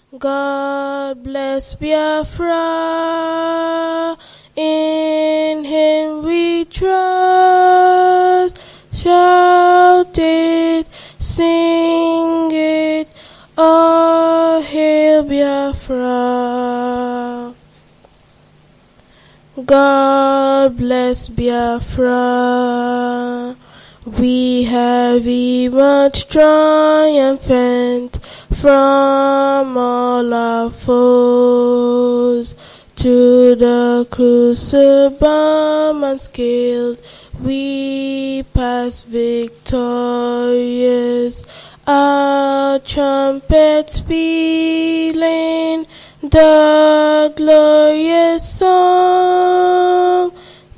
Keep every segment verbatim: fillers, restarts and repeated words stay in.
God bless Biafra, in him we trust. Shout it, sing it, all hail Biafra. God bless Biafra. We have emerged triumphant from all our foes. To the crucible unscaled, we pass victorious. Our trumpets pealing the glorious song.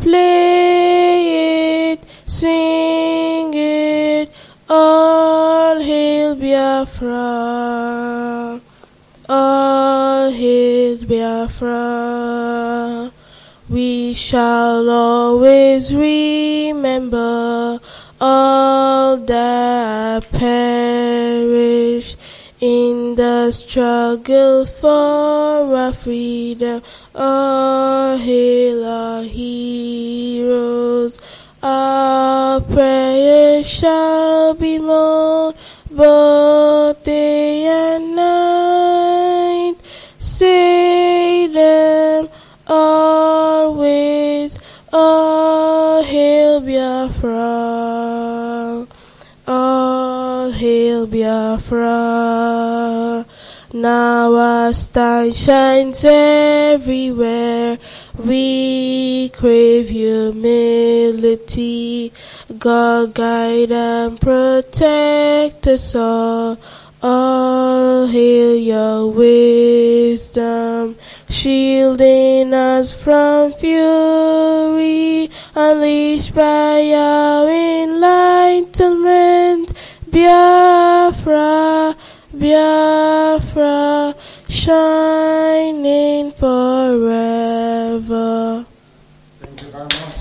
Play it, sing it, all hail Biafra. All hail Biafra. We shall always remember all that perish in the struggle for our freedom. All hail our heroes. Our prayers shall be more both day and night. Say them always, all hail Biafra. All hail Biafra. Now our star shines everywhere. We crave humility. God guide and protect us all. All hail your wisdom, shielding us from fury, unleashed by your enlightenment. Biafra, Biafra, shining forever. Thank you very much.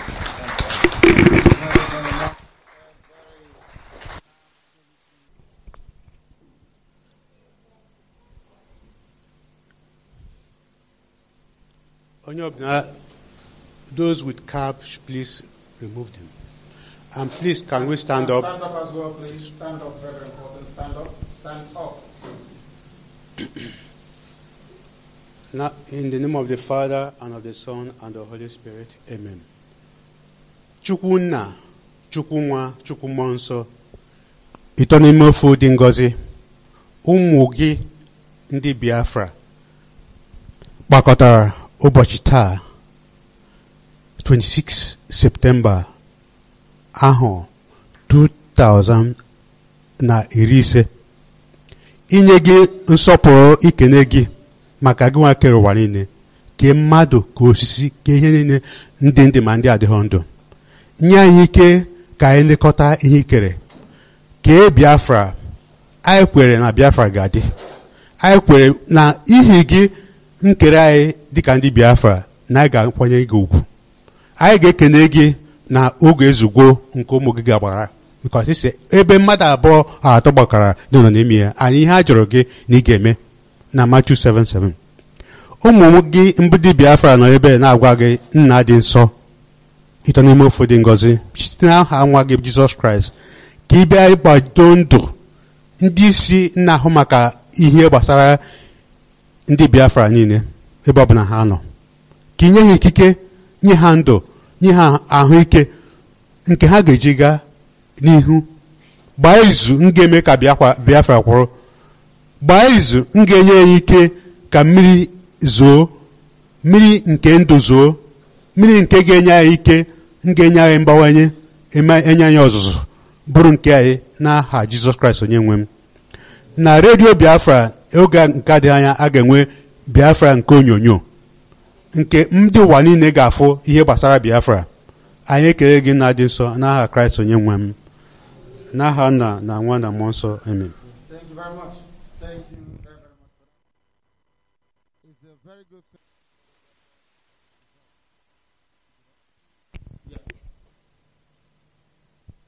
Those with caps, please remove them. And please, can we stand up? Stand up as well, please. Stand up, very important. Stand up. Stand up, please. Now, in the name of the Father, and of the Son, and the Holy Spirit. Amen. Chukwunna, Chukwunwa, Chukwumonso, itonimo fudi ngozi, ụmụ gị ndị Biafra gbakọtara ụbọchị taa, twenty-six September ahụ two thousand ise, inye gị nsọpụrụ, ikene gị maka gị nwa kere ụwa niile, ke mmadụ, ka osisi, ka ihe niile, ndị ndị ma ndị adịghị ndụ. Nye anyị ike ka anyị lekọta ihe ikere. Kee Biafra, anyị kwere na Biafra ga-adị. Anyị kwere na ihe gị nkere anyị dịka ndị Biafra, na anyị ga-akwanye gị ugwu. Anyị ga-ekene gị na oge ezugbo nke ụmụ gị ga-agbara, because isi ebe mmadụ abụọ atọ gbakọrọ dị nọ n'ime ya, anyị ihe a jụrụ gị na ị ga-eme na Matthew seven seven. Ụmụ gị mbụdị Biafra nọ ebe na-agwa gị nna dị nsọ, ịtọ n'ime ofu dị ngọzi site n'aha nwa gị Jizọs Kraịst, ka ị bịa ịgbado ndụ ndị isi na-ahụ maka ihe gbasara ndị Biafra niile ebe ọbụla ha nọ, ka inye ha ikike, nye ha ndụ, nye ha ahụike nke ha ga-eji gaa n'ihu. Gbaa izu m ga-eme ka Biafra kwụrụ. Gbaa izu m ga-enye ya ike ka mmiri zoo, mmiri nke ndụ zoo, mmiri nke ga-enye ya ike, m ga-enye anyị mbawanye, enye anyị ọzụzụ, bụrụ nke anyị n'aha Jizọs Kraịst onye nwe m. Na redio Biafra, oge nke adịghị anya, a ga-enwe Biafra nke onyonyo, nke ndị ụwa niile ga-afụ ihe gbasara Biafra. Anyị ekele gị na dị nsọ n'aha Kraịst onye nwe m, n'aha Nna na Nwa na Mmụọ Nsọ. Amen. Thank you very much. Thank you very, very much. It's a very good thing.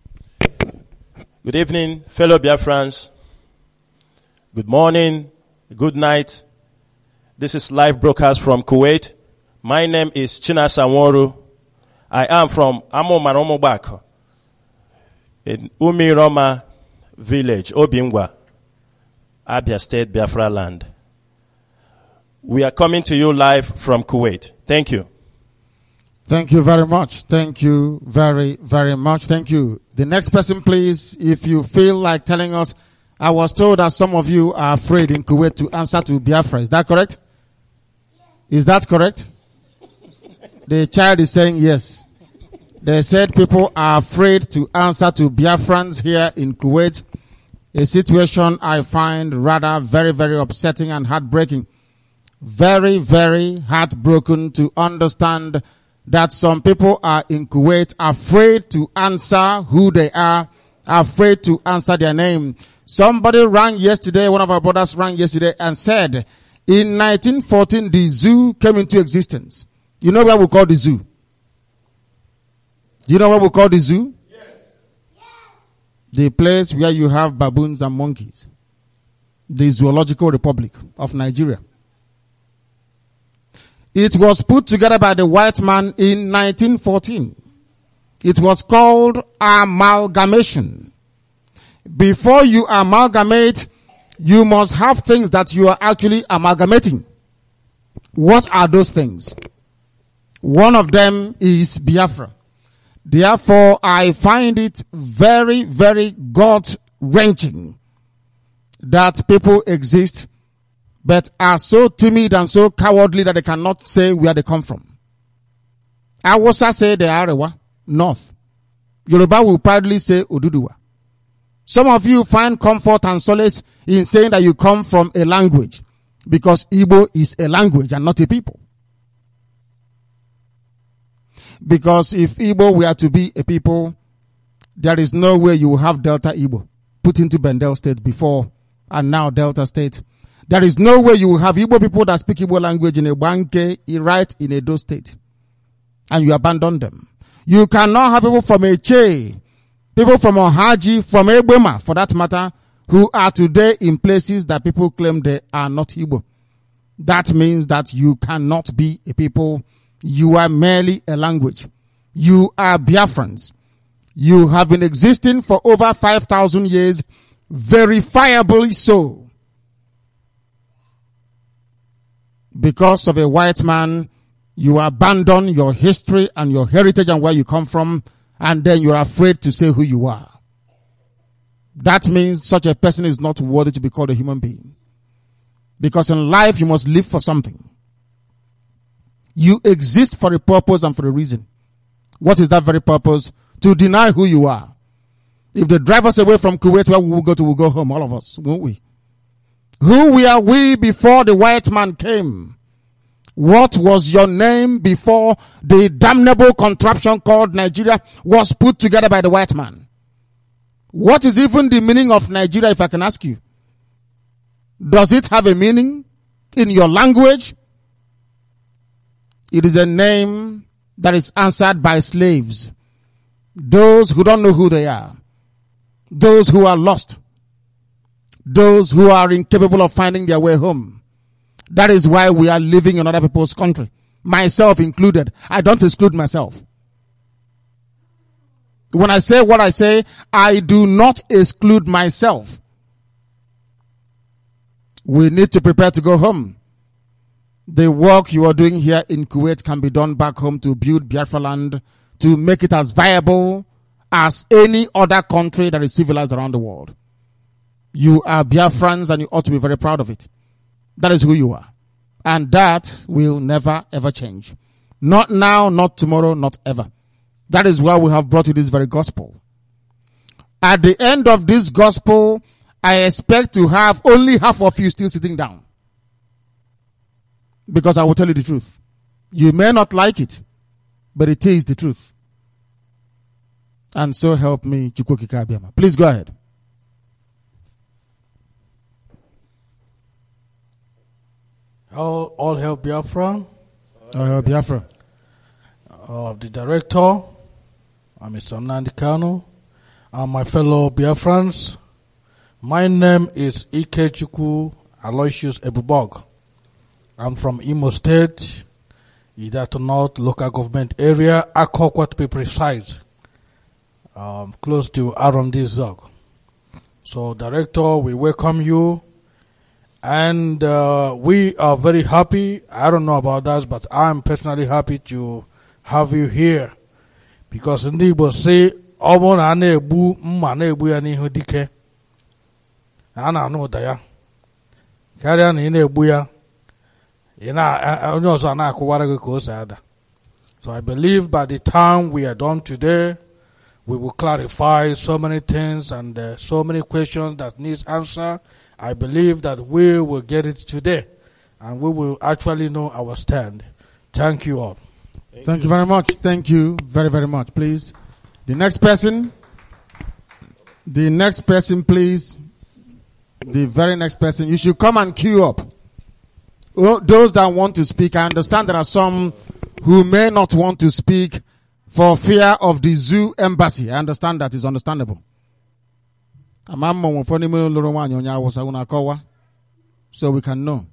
Good evening, fellow Biafrans. Good morning, Good night. This is live broadcast from Kuwait. My name is Chinasa Nworu. I am from Amomaromobako in Umiroma village, Obingwa, Abia State, Biafra land. We are coming to you live from Kuwait. Thank you. Thank you very much. Thank you very, very much. Thank you. The next person, please, if you feel like telling us, I was told that some of you are afraid in Kuwait to answer to Biafra. Is that correct? Is that correct? The child is saying yes. They said people are afraid to answer to Biafrans here in Kuwait. A situation I find rather very, very upsetting and heartbreaking. Very, very heartbroken to understand that some people are in Kuwait afraid to answer who they are, afraid to answer their name. Somebody rang yesterday, one of our brothers rang yesterday and said, in nineteen fourteen, the zoo came into existence. You know what we call the zoo? Do you know what we call the zoo? Yes. The place where you have baboons and monkeys. The Zoological Republic of Nigeria. It was put together by the white man in nineteen fourteen. It was called amalgamation. Before you amalgamate, you must have things that you are actually amalgamating. What are those things? One of them is Biafra. Therefore, I find it very, very gut-wrenching that people exist but are so timid and so cowardly that they cannot say where they come from. Hausa say they are Arewa, North. Yoruba will proudly say Oduduwa. Some of you find comfort and solace in saying that you come from a language because Igbo is a language and not a people. Because if Igbo were to be a people, there is no way you will have Delta Igbo put into Bendel State before and now Delta State. There is no way you will have Igbo people that speak Igbo language in a Banke, right in Edo State. And you abandon them. You cannot have people from Eche, people from Ohaji, from Egbema, for that matter, who are today in places that people claim they are not Igbo. That means that you cannot be a people. You are merely a language. You are Biafrans. You have been existing for over five thousand years, verifiably so. Because of a white man, you abandon your history and your heritage and where you come from, and then you're afraid to say who you are. That means such a person is not worthy to be called a human being. Because in life, you must live for something. You exist for a purpose and for a reason. What is that very purpose? To deny who you are. If they drive us away from Kuwait, where we will go to, we'll go home, all of us, won't we? Who were we before the white man came? What was your name before the damnable contraption called Nigeria was put together by the white man? What is even the meaning of Nigeria, if I can ask you? Does it have a meaning in your language? It is a name that is answered by slaves. Those who don't know who they are. Those who are lost. Those who are incapable of finding their way home. That is why we are living in other people's country. Myself included. I don't exclude myself. When I say what I say, I do not exclude myself. We need to prepare to go home. The work you are doing here in Kuwait can be done back home to build Biafra land, to make it as viable as any other country that is civilized around the world. You are Biafrans and you ought to be very proud of it. That is who you are. And that will never ever change. Not now, not tomorrow, not ever. That is why we have brought you this very gospel. At the end of this gospel, I expect to have only half of you still sitting down. Because I will tell you the truth. You may not like it, but it is the truth. And so help me, Chukwokika Abiyama. Please go ahead. All, all hail Biafra. All hail Biafra. Uh, the director, uh, Mister Nnamdi Kanu, and my fellow Biafrans. My name is Ikechukwu Aloysius Ebubog. I'm from Imo State, Idato North local government area, Akokwa to be precise, um, close to Arondi Zog. So, Director, we welcome you, and uh, we are very happy. I don't know about that, but I'm personally happy to have you here, because in the Igbo say, "Omo na na-egbu mma na-egbu ya n'ihu dike." A na-anụ ụda ya karịa na ị na-egbu ya, ị na onye ọzọ na-akwụwara gị ka o si ada. So I believe by the time we are done today, we will clarify so many things and uh, so many questions that needs answer. I believe that we will get it today, and we will actually know our stand. Thank you all. Thank, Thank you. you very much. Thank you very, very much. Please, the next person. The next person, please. The very next person. You should come and queue up. Those that want to speak, I understand there are some who may not want to speak for fear of the zoo embassy. I understand that is understandable. So we can know.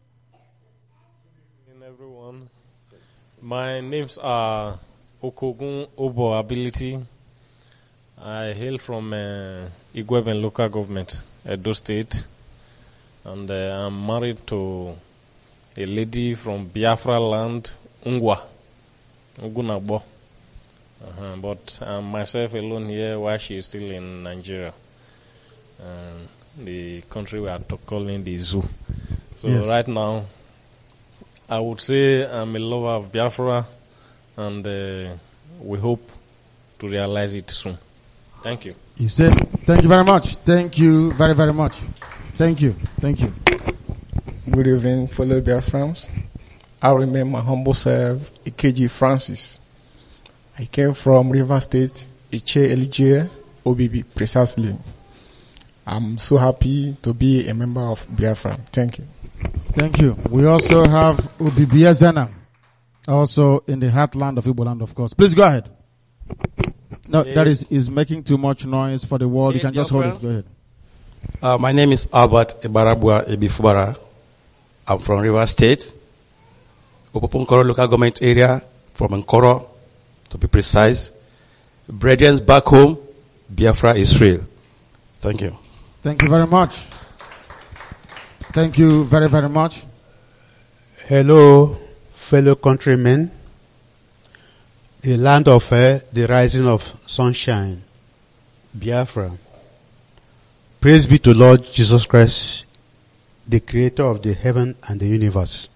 Everyone, my names are Okogun Obo Ability. I hail from uh, Igweben local government, Edo State, and uh, I'm married to a lady from Biafra land, Ungwa, Ugunabo. Uh-huh. But I'm myself alone here while she is still in Nigeria, um, the country we are calling the zoo. So yes. Right now, I would say I'm a lover of Biafra, and uh, we hope to realize it soon. Thank you. You said, thank you very much. Thank you very, very much. Thank you. Thank you. Good evening, fellow Biafrans. I remain my humble self, E K G Francis. I came from River State, Iche Elijah, O B B, precisely. I'm so happy to be a member of Biafra. Thank you. Thank you. We also have Ubibia Zena, also in the heartland of Igbo land, of course. Please go ahead. No, that is, is making too much noise for the world. You can just hold it. Go ahead. Uh, my name is Albert Ibarabua Ebifubara. I'm from River State, Opoponkoro local government area, from Nkoro, to be precise. Brethren back home, Biafra, Israel. Thank you. Thank you very much. Thank you very, very much. Hello, fellow countrymen. The land of uh, the rising of sunshine, Biafra. Praise be to Lord Jesus Christ, the creator of the heaven and the universe.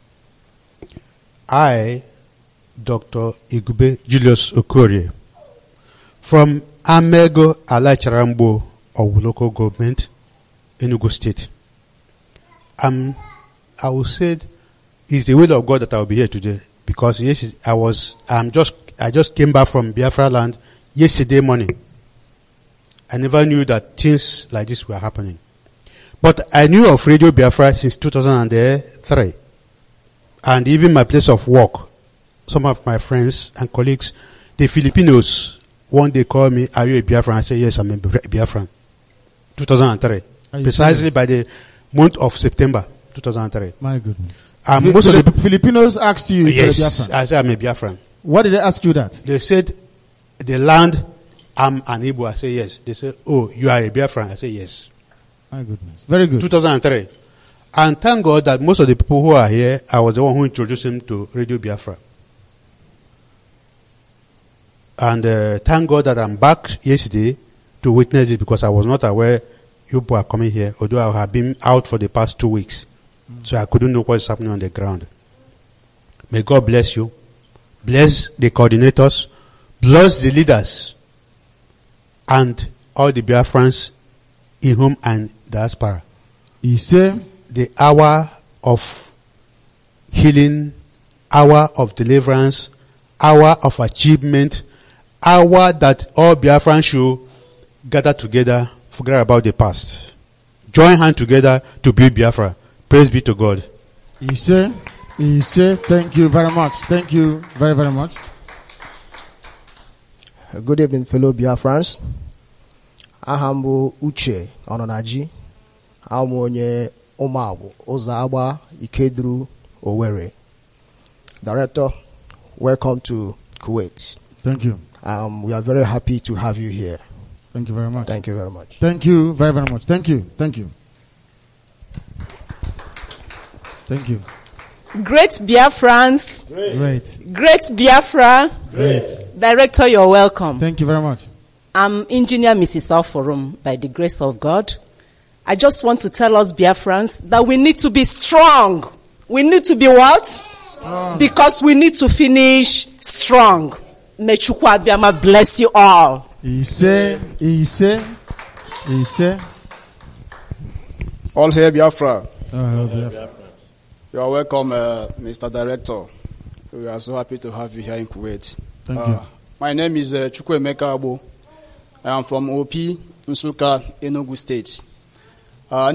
I, Doctor Igube Julius Okorie, from Amego Alacharambo of local government, Enugu State. Um, I will say it's the will of God that I will be here today, because yes, I was, I'm just, I just came back from Biafra land yesterday morning. I never knew that things like this were happening. But I knew of Radio Biafra since two thousand three. And even my place of work, some of my friends and colleagues, the Filipinos, one day called me, "Are you a Biafran?" I said, "Yes, I'm a Biafran." two thousand three. Precisely by the month of September two thousand three. My goodness. Um, the, most the, of the Filipinos asked you if yes, you're a Biafran. I said, "I'm a Biafran." What did they ask you that? They said, "The land, I'm an Igbo." I said, "Yes." They said, "Oh, you are a Biafran?" I said, "Yes." My goodness. Very good. two thousand three. And thank God that most of the people who are here, I was the one who introduced them to Radio Biafra. And uh, thank God that I'm back yesterday to witness it, because I was not aware you people are coming here, although I have been out for the past two weeks. Mm. So I couldn't know what's happening on the ground. May God bless you. Bless the coordinators. Bless the leaders. And all the Biafrans in home and diaspora. He said, the hour of healing, hour of deliverance, hour of achievement, hour that all Biafrans should gather together, forget about the past. Join hands together to build Biafra. Praise be to God. He said, he said, thank you very much. Thank you very, very much. Good evening, fellow Biafrans. Ahambo Uche Ononaji. Amonye Umabu, Ozaba, Ikedru, Owerri. Director, welcome to Kuwait. Thank you. Um, we are very happy to have you here. Thank you very much. Thank you very much. Thank you very, very much. Thank you. Thank you. Thank you. Great Biafrans. Great. Great. Great Biafra. Great. Director, you're welcome. Thank you very much. I'm Engineer Missus Alforum, by the grace of God. I just want to tell us Biafrans that we need to be strong. We need to be what? Strong. Because we need to finish strong. May Chukwu Abiyama bless you all. He say, he say, he say. All hail Biafra. All hail Biafra. You are welcome, uh, Mister Director. We are so happy to have you here in Kuwait. Thank uh, you. My name is uh, Chukwuemeka Abo. I am from O P, Nsukka, Enugu State. Uh,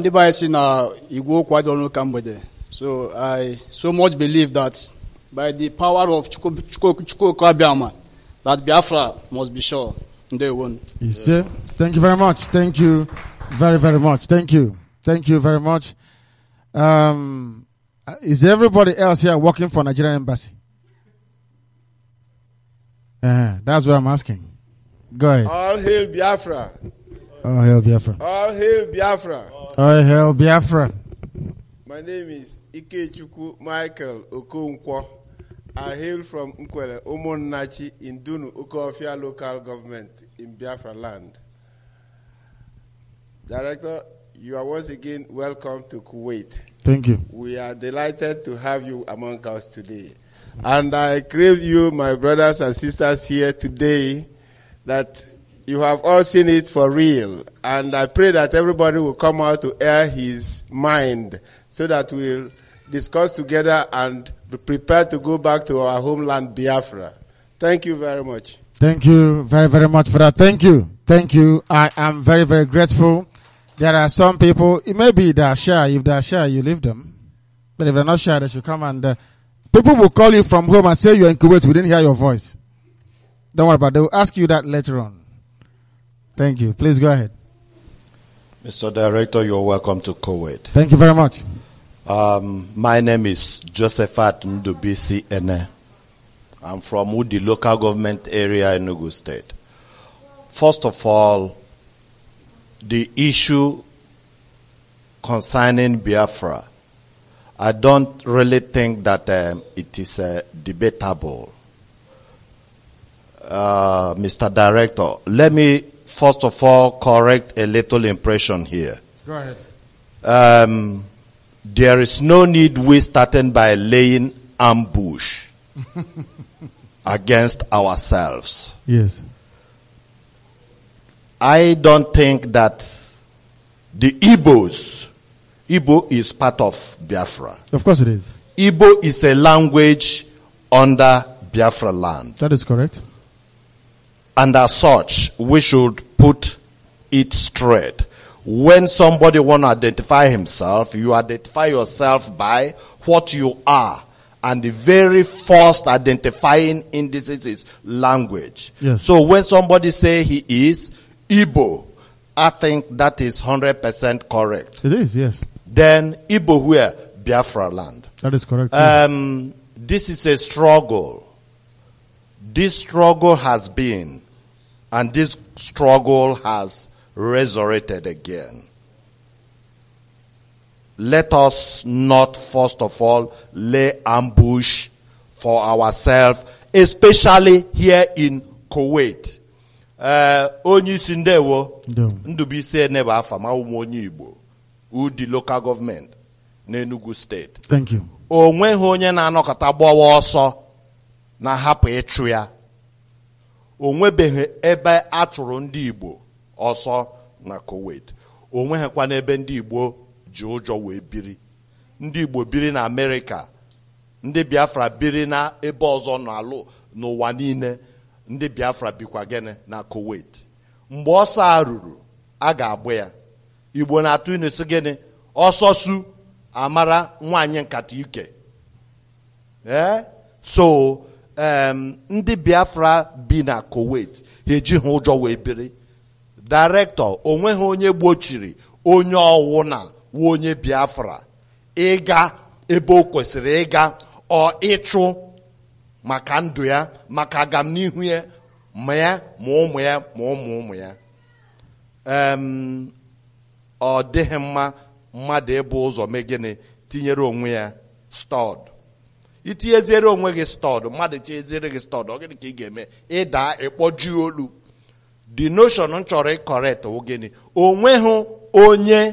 so I so much believe that by the power of Chukwu Abiyama, that Biafra must be sure. They won. You see? Thank you very much. Thank you very, very much. Thank you. Thank you very much. Um, is everybody else here working for Nigerian embassy? Uh, that's what I'm asking. Go ahead. All hail Biafra. All hail Biafra. All hail Biafra. All hail Biafra. My name is Ikechukwu Michael Okonkwo. I hail from Nkwele, Omonnachi in Dunu, Ukofia local government in Biafra land. Director, you are once again welcome to Kuwait. Thank you. We are delighted to have you among us today. And I crave you, my brothers and sisters here today, that you have all seen it for real. And I pray that everybody will come out to air his mind so that we'll discuss together and be prepared to go back to our homeland, Biafra. Thank you very much. Thank you very, very much for that. Thank you. Thank you. I am very, very grateful. There are some people, it may be they are shy. If they are shy, you leave them. But if they're not shy, they should come and... Uh, people will call you from home and say you're in Kuwait. We didn't hear your voice. Don't worry about it. They will ask you that later on. Thank you. Please go ahead. Mister Director, you're welcome to Kuwait. Thank you very much. Um, my name is Josephat Ndubisi Ene. I'm from Udi local government area in Enugu State. First of all, the issue concerning Biafra, I don't really think that um, it is uh, debatable. Uh, Mister Director, let me first of all correct a little impression here. Go ahead. Um, there is no need we starting by laying ambush against ourselves. Yes. I don't think that the Igbos, Igbo is part of Biafra. Of course it is. Igbo is a language under Biafra land. That is correct. And as such, we should put it straight. When somebody want to identify himself, you identify yourself by what you are. And the very first identifying indices is language. Yes. So when somebody say he is Igbo, I think that is one hundred percent correct. It is, yes. Then Igbo where? Biafra land. That is correct. Um, this is a struggle. This struggle has been, and this struggle has resurrected again. Let us not, first of all, lay ambush for ourselves, especially here in Kuwait. Onye si ndewo, Ndubisi Ene afa ma umu onye Igbo, Udi local government na Enugu State. Thank you. Onweghị onye na-anọkọta gbawa ọsọ na hapụ ịchụ ya. Onwebeghị ebe a chụrụ ndị Igbo ọsọ na Kuwait. Onweghịkwa n'ebe ndị Igbo ji ụjọ wee biri. Ndị Igbo biri na America. Ndị Biafra biri na ebe ọzọ n'alụ n'ụwa niile. Ndị Biafra bikwa gene na Kuwait. Mgbe ọsọ a ruru, a ga-agbụ ya. Igbo na-atụ inu sị gịnị? Ọsọ su amara nwanyị nkata ike. Eh? So, um, ndị Biafra bi na Kuwait, ha ejighị ụjọ wee biri. Director, onweghị onye gbochiri onye ọwụ na wụ onye Biafra ịga ebe o kwesịrị ịga ọ ịchụ maka ndụ ya maka agamnihu ya ma ya ma ụmụ ya ma ụmụ ụmụ ya. Em, ọ dịghị mma mmadụ ebu ụzọ mee gịnị tinyere onwe ya stọd. Itinyeziere onwe gị stọd, mmadụ tinyeziere gị stọd, ọ gịnị ka ị ga-eme? Ịda ịkpọji olu. The notion m chọrọ ịkọrekt wụ gịnị? Onweghị onye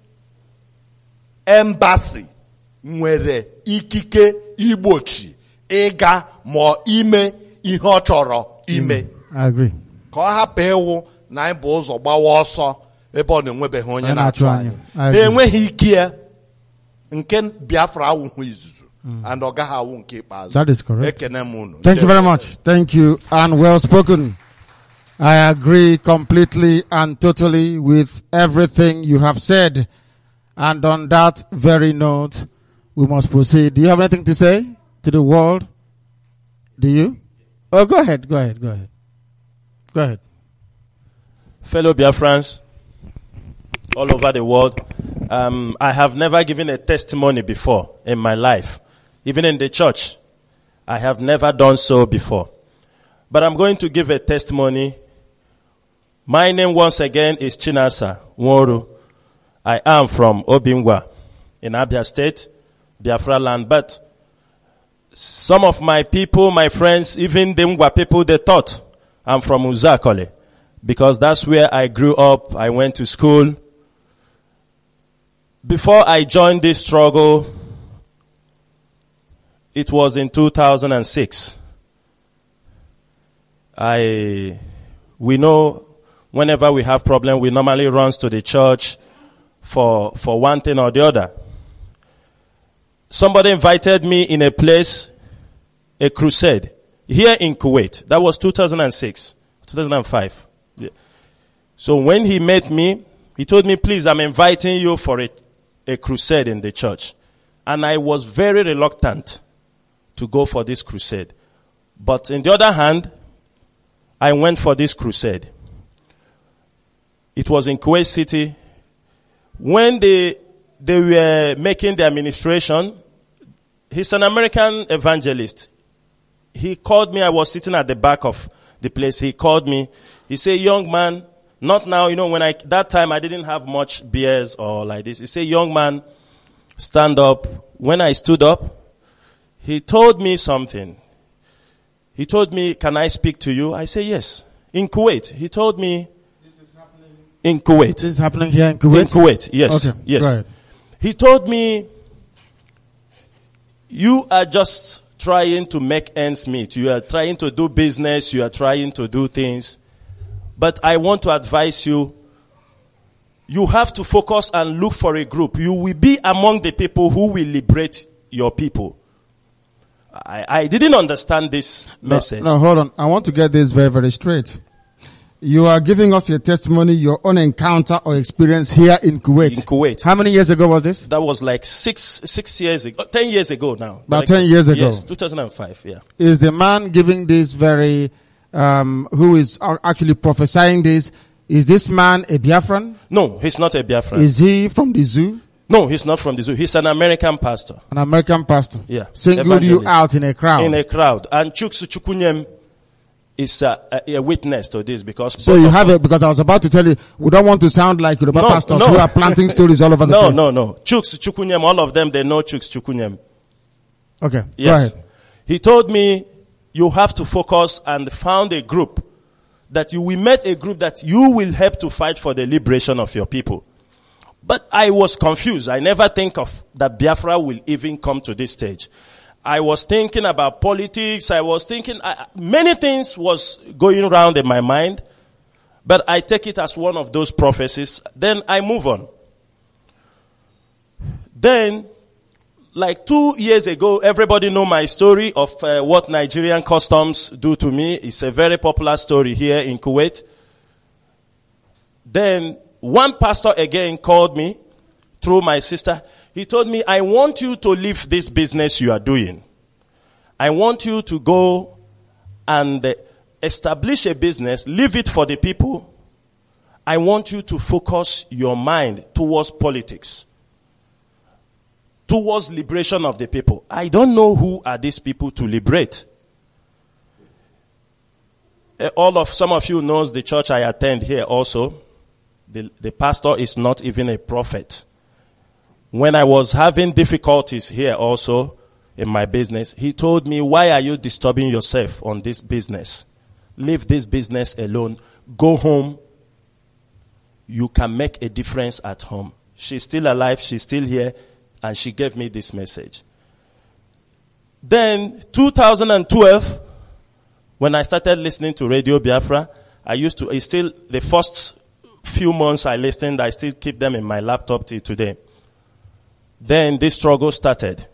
embassy nwere ikike igbochi ịga ma ime ihe ọ chọrọ ime. I agree. Ka ọ hapụ ịwụ na anyị bụ ụzọ gbawa ọsọ ebe ọ na-enwebeghị onye Onye na-achụ na-achụ anyị. anyị. I agree. Na-enweghị ike ya nke Biafra awụhụ izuzu and ọ gaghị awụ nke ikpeazụ. That is correct. Ekene m unu. Thank you very much. Thank you, and well spoken. I agree completely and totally with everything you have said. And on that very note, we must proceed. Do you have anything to say to the world? Do you? Oh, go ahead, go ahead, go ahead. Go ahead. Fellow Biafrans all over the world, um, I have never given a testimony before in my life. Even in the church, I have never done so before. But I'm going to give a testimony. My name once again is Chinasa Nworu. I am from Obingwa in Abia State, Biafra land. But some of my people, my friends, even the Ngwa people, they thought I'm from Uzakole because that's where I grew up. I went to school. Before I joined this struggle, it was in two thousand six. I, we know whenever we have problem, we normally run to the church for, for one thing or the other. Somebody invited me in a place, a crusade, here in Kuwait. That was two thousand six, two thousand five. Yeah. So when he met me, he told me, please, I'm inviting you for a, a crusade in the church. And I was very reluctant to go for this crusade. But on the other hand, I went for this crusade. It was in Kuwait City. When they, they were making the administration, he's an American evangelist. He called me. I was sitting at the back of the place. He called me. He said, young man, not now, you know, when I, that time I didn't have much beers or like this. He said, young man, stand up. When I stood up, he told me something. He told me, can I speak to you? I said, yes. In Kuwait. He told me, this is happening in Kuwait. This is happening here in Kuwait? In Kuwait, yes. Okay, yes. go ahead. He told me, you are just trying to make ends meet. You are trying to do business. You are trying to do things. But I want to advise you, you have to focus and look for a group. You will be among the people who will liberate your people. I, I didn't understand this No, message. no, hold on. I want to get this very, very straight. You are giving us a testimony, your own encounter or experience here in Kuwait. In Kuwait. How many years ago was this? That was like six, six years ago, ten years ago now. About Like- ten years ago. Yes, two thousand five, yeah. Is the man giving this very, um, who is a- actually prophesying this, is this man a Biafran? No, he's not a Biafran. Is he from the zoo? No, he's not from the zoo. He's an American pastor. An American pastor? Yeah. Singled you Evangelist. out in a crowd? In a crowd. And Chuksu Chukunyem is a, a, a witness to this because... So both you of have them- it, because I was about to tell you, we don't want to sound like Yoruba No, pastors no. who are planting stories all over the no, place. No, no, no. Chuks Chukunyem, all of them, they know Chuks Chukunyem. Okay, Yes. go ahead. He told me, you have to focus and found a group that you will meet a group that you will help to fight for the liberation of your people. But I was confused. I never think of that Biafra will even come to this stage. I was thinking about politics. I was thinking, I, many things was going around in my mind, but I take it as one of those prophecies. Then I move on. Then, like two years ago, everybody know my story of uh, what Nigerian customs do to me. It's a very popular story here in Kuwait. Then one pastor again called me through my sister. He told me, I want you to leave this business you are doing. I want you to go and uh, establish a business, leave it for the people. I want you to focus your mind towards politics. towards liberation of the people. I don't know who are these people to liberate. Uh, all of some of you knows the church I attend here also. The, the pastor is not even a prophet. When I was having difficulties here also in my business, he told me, why are you disturbing yourself on this business? Leave this business alone. Go home. You can make a difference at home. She's still alive. She's still here. And she gave me this message. Then, two thousand twelve, when I started listening to Radio Biafra, I used to, it's still the first few months I listened, I still keep them in my laptop till today. Then this struggle started.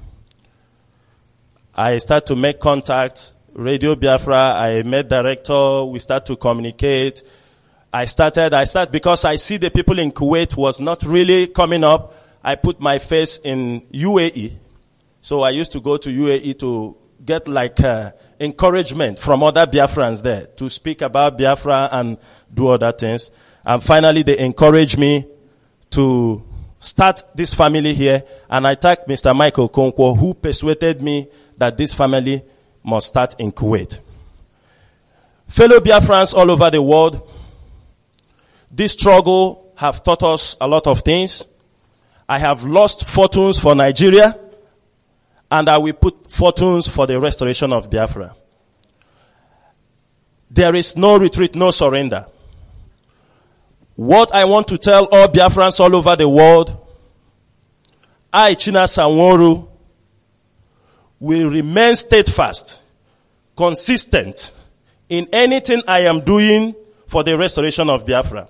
I started to make contact. Radio Biafra, I met director, we start to communicate. I started, I started, because I see the people in Kuwait was not really coming up. I put my face in U A E. So I used to go to U A E to get like uh, encouragement from other Biafrans there to speak about Biafra and do other things. And finally they encouraged me to start this family here. And I thank Mister Michael Konkwo, who persuaded me that this family must start in Kuwait. Fellow Biafrans all over the world, this struggle have taught us a lot of things. I have lost fortunes for Nigeria, and I will put fortunes for the restoration of Biafra. There is no retreat, no surrender. What I want to tell all Biafrans all over the world, I, Chinasa Nworu, will remain steadfast, consistent in anything I am doing for the restoration of Biafra.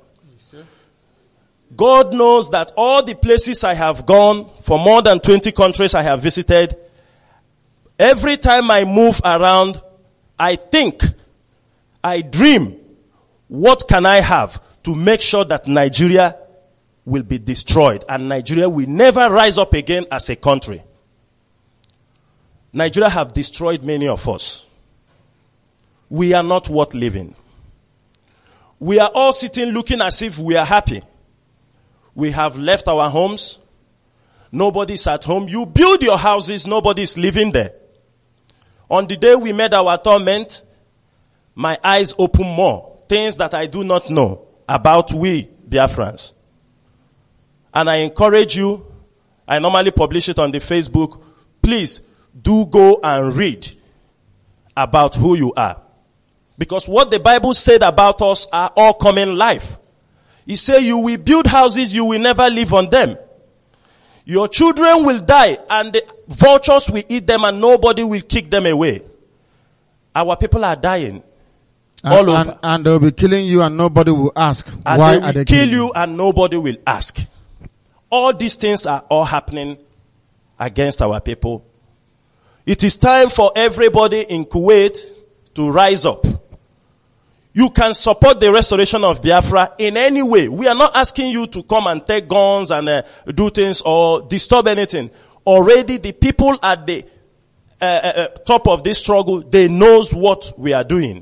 God knows that all the places I have gone, for more than twenty countries I have visited, every time I move around, I think, I dream, what can I have to make sure that Nigeria will be destroyed and Nigeria will never rise up again as a country. Nigeria have destroyed many of us. We are not worth living. We are all sitting looking as if we are happy. We have left our homes. Nobody's at home. You build your houses, nobody's living there. On the day we made our torment, my eyes opened more. Things that I do not know about we Biafrans. And I encourage you, I normally publish it on the Facebook, please do go and read about who you are. Because what the Bible said about us are all coming life. He said you will build houses, you will never live on them. Your children will die and the vultures will eat them and nobody will kick them away. Our people are dying and, all over. And, and they'll be killing you and nobody will ask. And why they will are they kill killing you and nobody will ask. All these things are all happening against our people. It is time for everybody in Kuwait to rise up. You can support the restoration of Biafra in any way. We are not asking you to come and take guns and uh, do things or disturb anything. Already the people at the uh, uh, top of this struggle, they knows what we are doing.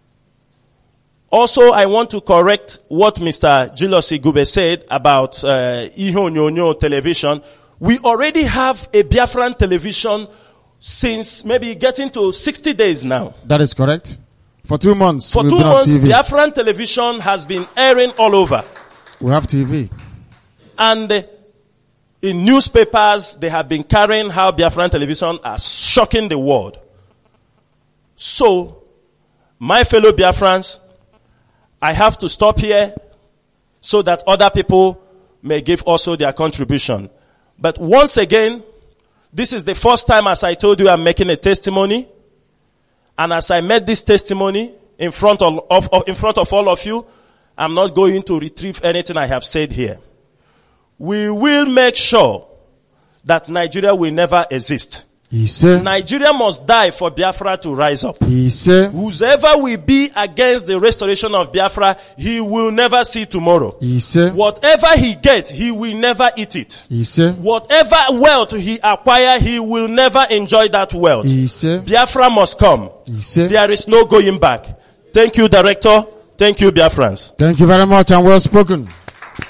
Also, I want to correct what Mister Julius Igube said about uh, Ihe Onyonyo television. We already have a Biafran television since maybe getting to sixty days now. That is correct. For two months. For we've two been on months, T V. Biafran television has been airing all over. We have T V. And uh, in newspapers, they have been carrying how Biafran television are shocking the world. So, my fellow Biafrans, I have to stop here so that other people may give also their contribution. But once again, this is the first time, as I told you, I'm making a testimony. And as I made this testimony in front of, of, of, in front of all of you, I'm not going to retrieve anything I have said here. We will make sure that Nigeria will never exist. He said, Nigeria must die for Biafra to rise up. He said, whosoever will be against the restoration of Biafra, he will never see tomorrow. He said, whatever he gets, he will never eat it. He said, whatever wealth he acquire, he will never enjoy that wealth. He said, Biafra must come. He said, there is no going back. Thank you, Director. Thank you, Biafrans. Thank you very much and well spoken.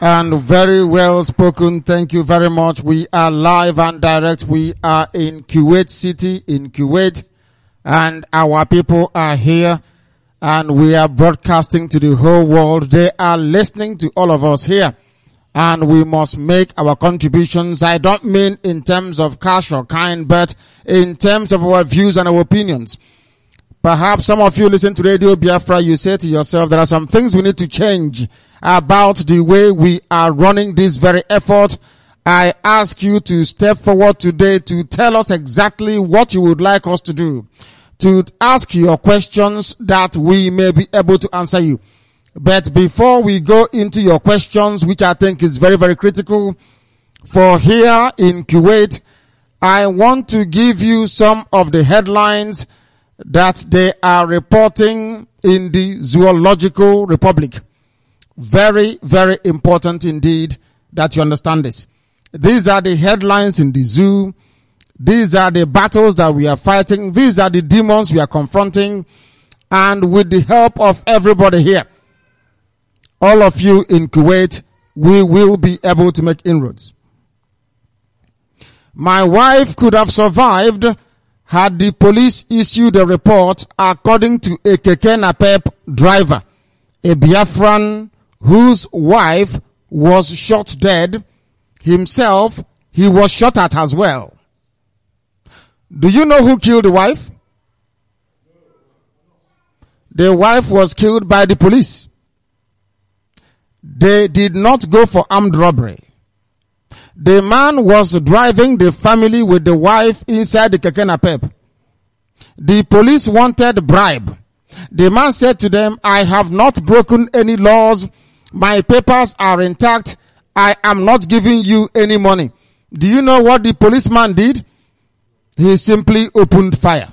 And very well spoken. Thank you very much. We are live and direct. We are in Kuwait City, in Kuwait, and our people are here, and we are broadcasting to the whole world. They are listening to all of us here, and we must make our contributions. I don't mean in terms of cash or kind, but in terms of our views and our opinions. Perhaps some of you listen to Radio Biafra, you say to yourself, there are some things we need to change about the way we are running this very effort. I ask you to step forward today to tell us exactly what you would like us to do, to ask your questions that we may be able to answer you. But before we go into your questions, which I think is very, very critical for here in Kuwait, I want to give you some of the headlines that they are reporting in the Zoological Republic. Very, very important indeed that you understand this. These are the headlines in the zoo. These are the battles that we are fighting. These are the demons we are confronting. And with the help of everybody here, all of you in Kuwait, we will be able to make inroads. My wife could have survived had the police issued a report according to a Keke Napep driver, a Biafran whose wife was shot dead. Himself, he was shot at as well. Do you know who killed the wife? The wife was killed by the police. They did not go for armed robbery. The man was driving the family with the wife inside the Keke Napep. The police wanted bribe. The man said to them, I have not broken any laws. My papers are intact. I am not giving you any money. Do you know what the policeman did? He simply opened fire.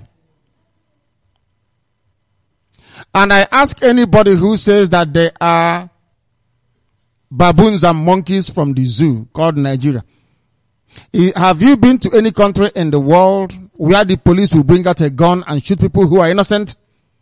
And I ask anybody who says that they are baboons and monkeys from the zoo called Nigeria. Have you been to any country in the world where the police will bring out a gun and shoot people who are innocent?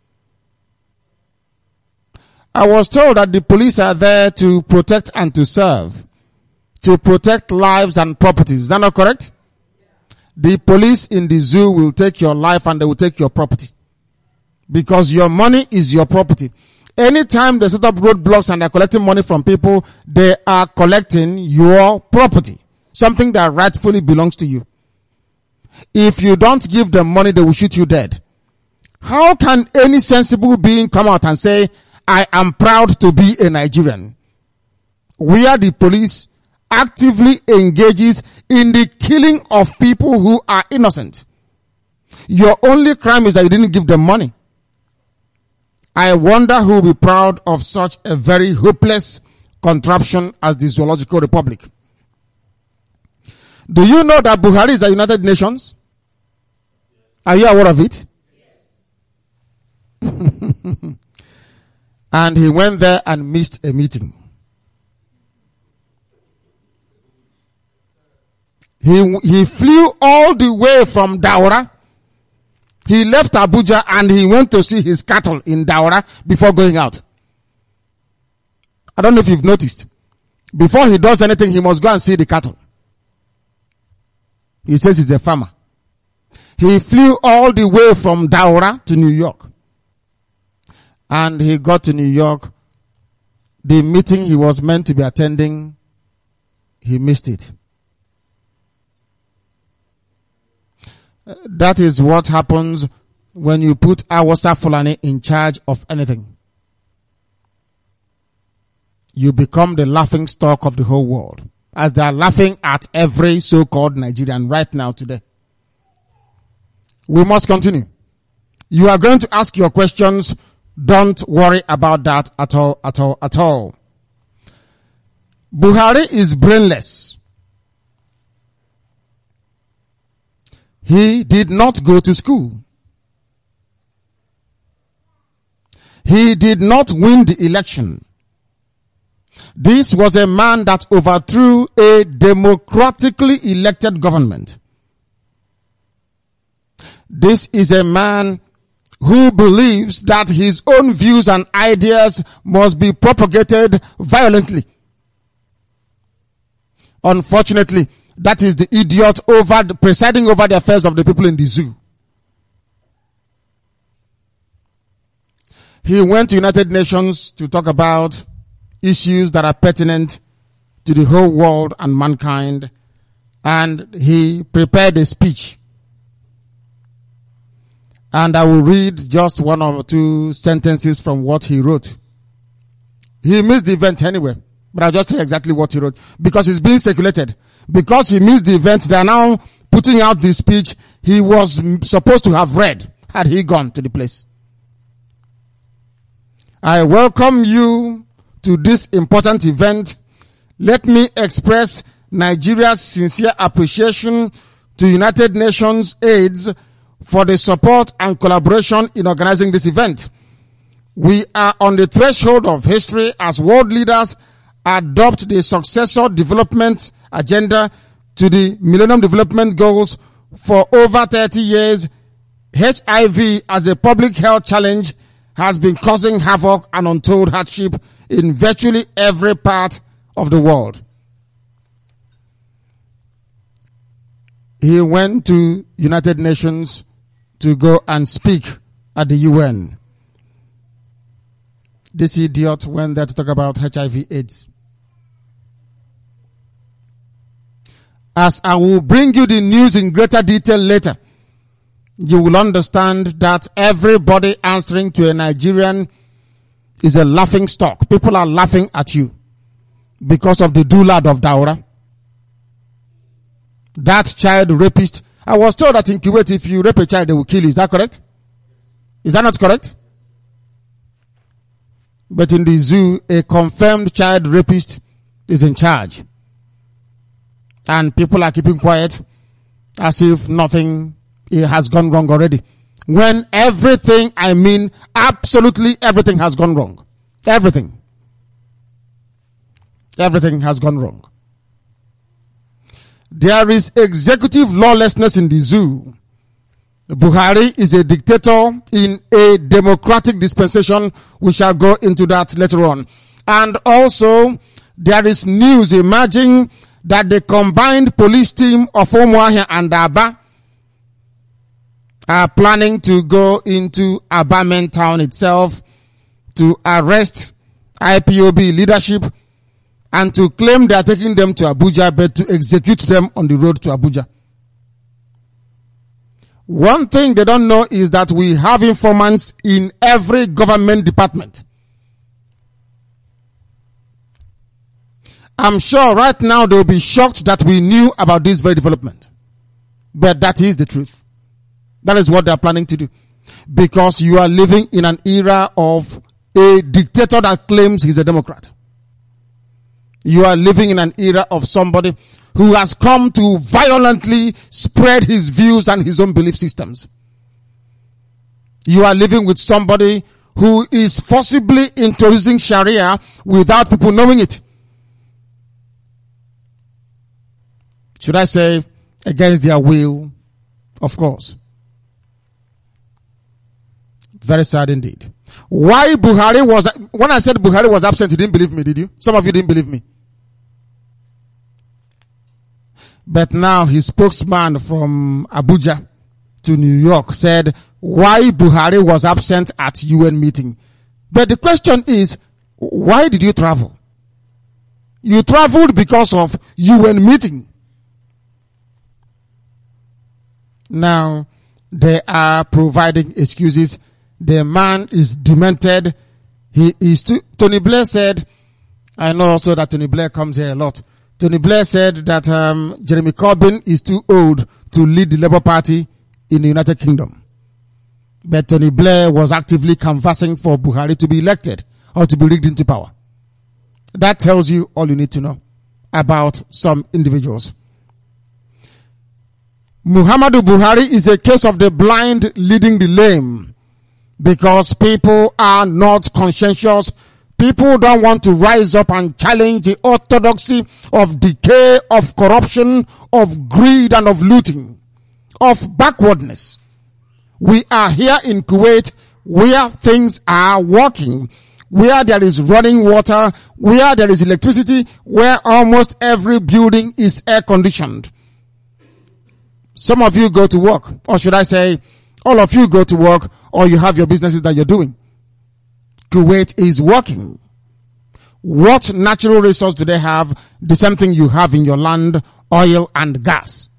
I was told that the police are there to protect and to serve, to protect lives and properties. Is that not correct? The police in the zoo will take your life and they will take your property, because your money is your property. Anytime they set up roadblocks and they're collecting money from people, they are collecting your property, something that rightfully belongs to you. If you don't give them money, they will shoot you dead. How can any sensible being come out and say, I am proud to be a Nigerian, where the police actively engages in the killing of people who are innocent? Your only crime is that you didn't give them money. I wonder who will be proud of such a very hopeless contraption as the Zoological Republic. Do you know that Buhari is a United Nations? Are you aware of it? And he went there and missed a meeting. He, he flew all the way from Daura. He left Abuja and he went to see his cattle in Daura before going out. I don't know if you've noticed. Before he does anything, he must go and see the cattle. He says he's a farmer. He flew all the way from Daura to New York. And he got to New York. The meeting he was meant to be attending, he missed it. That is what happens when you put Awasa Fulani in charge of anything. You become the laughing stock of the whole world, as they are laughing at every so-called Nigerian right now today. We must continue. You are going to ask your questions. Don't worry about that at all, at all, at all. Buhari is brainless. He did not go to school. He did not win the election. This was a man that overthrew a democratically elected government. This is a man who believes that his own views and ideas must be propagated violently. Unfortunately, that is the idiot over the, presiding over the affairs of the people in the zoo. He went to United Nations to talk about issues that are pertinent to the whole world and mankind, and he prepared a speech. And I will read just one or two sentences from what he wrote. He missed the event anyway, but I'll just tell you exactly what he wrote, because it's being circulated. Because he missed the event, they are now putting out the speech he was supposed to have read had he gone to the place. I welcome you to this important event. Let me express Nigeria's sincere appreciation to United Nations AIDS for the support and collaboration in organizing this event. We are on the threshold of history as world leaders adopt the successor development agenda to the Millennium Development Goals. For over thirty years, H I V as a public health challenge has been causing havoc and untold hardship in virtually every part of the world. He went to United Nations to go and speak at the U N. This idiot went there to talk about H I V AIDS. As I will bring you the news in greater detail later, you will understand that everybody answering to a Nigerian is a laughing stock. People are laughing at you because of the Dulad of Daura. That child rapist. I was told that in Kuwait, if you rape a child, they will kill you. Is that correct? Is that not correct? But in the zoo, a confirmed child rapist is in charge. And people are keeping quiet as if nothing has gone wrong already. When everything, I mean absolutely everything has gone wrong. Everything. Everything has gone wrong. There is executive lawlessness in the zoo. Buhari is a dictator in a democratic dispensation. We shall go into that later on. And also, there is news emerging that the combined police team of Umuahia and Aba are planning to go into Aba main town itself to arrest I P O B leadership and to claim they are taking them to Abuja, but to execute them on the road to Abuja. One thing they don't know is that we have informants in every government department. I'm sure right now they'll be shocked that we knew about this very development. But that is the truth. That is what they're planning to do. Because you are living in an era of a dictator that claims he's a Democrat. You are living in an era of somebody who has come to violently spread his views and his own belief systems. You are living with somebody who is forcibly introducing Sharia without people knowing it. Should I say against their will? Of course. Very sad indeed. Why Buhari was, when I said Buhari was absent, you didn't believe me, did you? Some of you didn't believe me. But now his spokesman from Abuja to New York said why Buhari was absent at U N meeting. But the question is, why did you travel? You traveled because of U N meeting. Now, they are providing excuses. The man is demented. He is too, Tony Blair said, I know also that Tony Blair comes here a lot. Tony Blair said that um, Jeremy Corbyn is too old to lead the Labour Party in the United Kingdom. But Tony Blair was actively canvassing for Buhari to be elected or to be rigged into power. That tells you all you need to know about some individuals. Muhammadu Buhari is a case of the blind leading the lame, because people are not conscientious. People don't want to rise up and challenge the orthodoxy of decay, of corruption, of greed, and of looting, of backwardness. We are here in Kuwait where things are working, where there is running water, where there is electricity, where almost every building is air conditioned. Some of you go to work, or should I say, all of you go to work, or you have your businesses that you're doing. Kuwait is working. What natural resource do they have? The same thing you have in your land, oil and gas.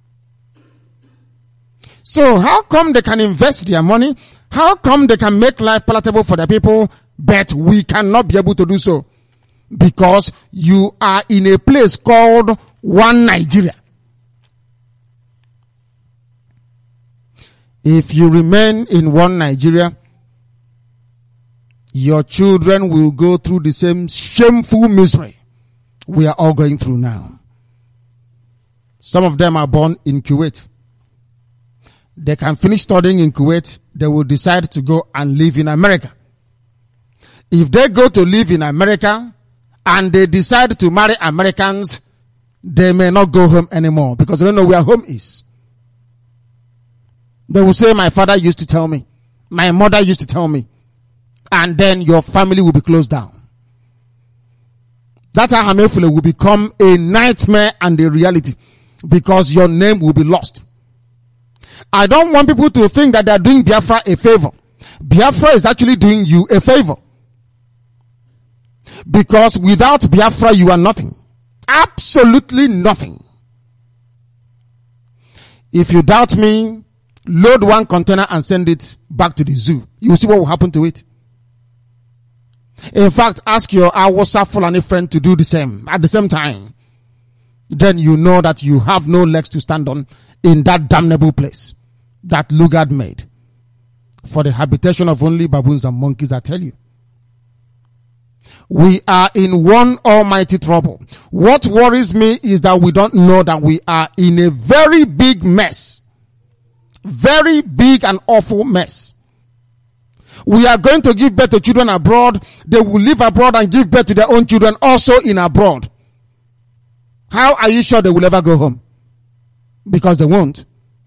So how come they can invest their money? How come they can make life palatable for the people, but we cannot be able to do so? Because you are in a place called One Nigeria. If you remain in One Nigeria, your children will go through the same shameful misery we are all going through now. Some of them are born in Kuwait. They can finish studying in Kuwait. They will decide to go and live in America. If they go to live in America and they decide to marry Americans, they may not go home anymore because they don't know where home is. They will say, my father used to tell me, my mother used to tell me, and then your family will be closed down. That Ahamefule will become a nightmare and a reality because your name will be lost. I don't want people to think that they are doing Biafra a favor. Biafra is actually doing you a favor. Because without Biafra, you are nothing. Absolutely nothing. If you doubt me, load one container and send it back to the zoo. You will see what will happen to it. In fact, ask your Awasa Fulani friend to do the same at the same time. Then you know that you have no legs to stand on in that damnable place that Lugard made for the habitation of only baboons and monkeys, I tell you. We are in one almighty trouble. What worries me is that we don't know that we are in a very big mess. Very big and awful mess. We are going to give birth to children abroad. They will live abroad and give birth to their own children also in abroad. How are you sure they will ever go home? Because they won't.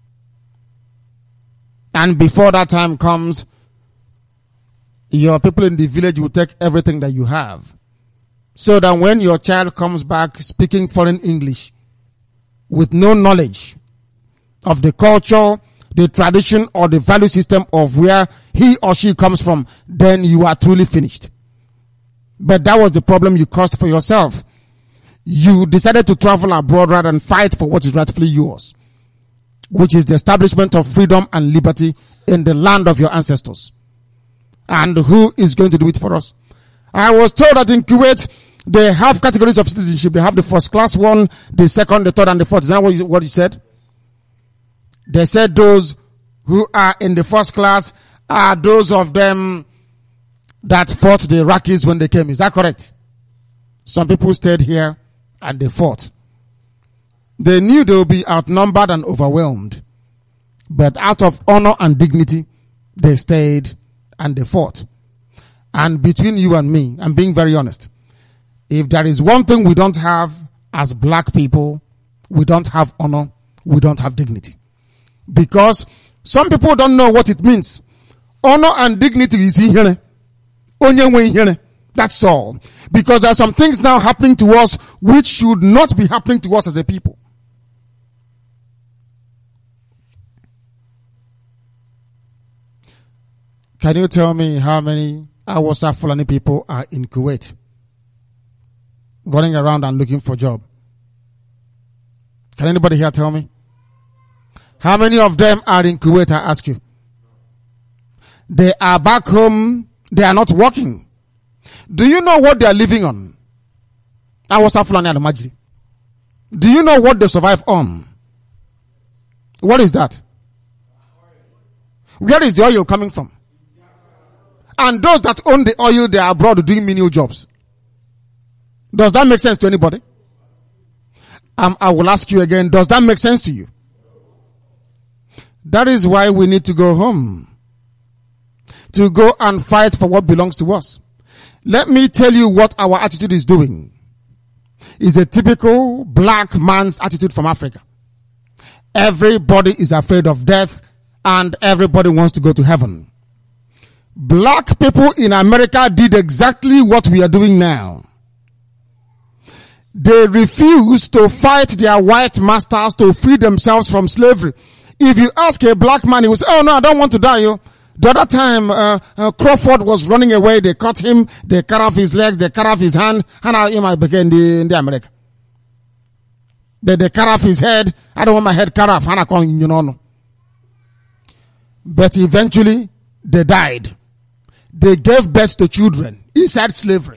And before that time comes, your people in the village will take everything that you have. So that when your child comes back speaking foreign English with no knowledge of the culture, the tradition, or the value system of where he or she comes from, then you are truly finished. But that was the problem you caused for yourself. You decided to travel abroad rather than fight for what is rightfully yours, which is the establishment of freedom and liberty in the land of your ancestors. And who is going to do it for us? I was told that in Kuwait, they have categories of citizenship. They have the first class one, the second, the third, and the fourth. Is that what you, what you said? They said those who are in the first class are those of them that fought the Iraqis when they came. Is that correct? Some people stayed here and they fought. They knew they would be outnumbered and overwhelmed. But out of honor and dignity, they stayed and they fought. And between you and me, I'm being very honest, if there is one thing we don't have as black people, we don't have honor, we don't have dignity. Because some people don't know what it means. Honor and dignity is here. That's all. Because there are some things now happening to us which should not be happening to us as a people. Can you tell me how many Awasa Fulani people are in Kuwait? Running around and looking for a job. Can anybody here tell me? How many of them are in Kuwait, I ask you? They are back home. They are not working. Do you know what they are living on? Awasa Fulani and Majri. Do you know what they survive on? What is that? Where is the oil coming from? And those that own the oil, they are abroad doing menial jobs. Does that make sense to anybody? Um, I will ask you again, does that make sense to you? That is why we need to go home. To go and fight for what belongs to us. Let me tell you what our attitude is doing. It's a typical black man's attitude from Africa. Everybody is afraid of death and everybody wants to go to heaven. black people in America did exactly what we are doing now. They refused to fight their white masters to free themselves from slavery. If you ask a black man, he will say, oh no, I don't want to die. You. The other time, uh, uh, Crawford was running away. They cut him. They cut off his legs. They cut off his hand. And I him began in the America. They, they cut off his head. I don't want my head cut off. And I call you know. But eventually, they died. They gave birth to children inside slavery.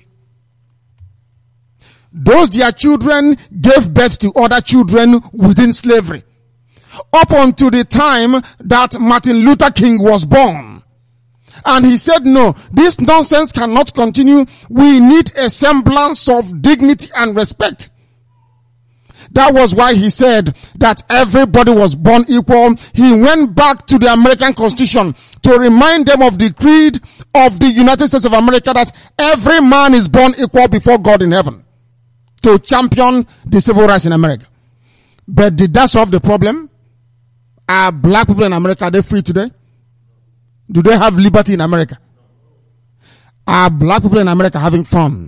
Those their children gave birth to other children within slavery. Up until the time that Martin Luther King was born. And he said, no, this nonsense cannot continue. We need a semblance of dignity and respect. That was why he said that everybody was born equal. He went back to the American Constitution to remind them of the creed of the United States of America that every man is born equal before God in heaven. To champion the civil rights in America. But did that solve the problem? Are black people in America, are they free today? Do they have liberty in America? Are black people in America having fun?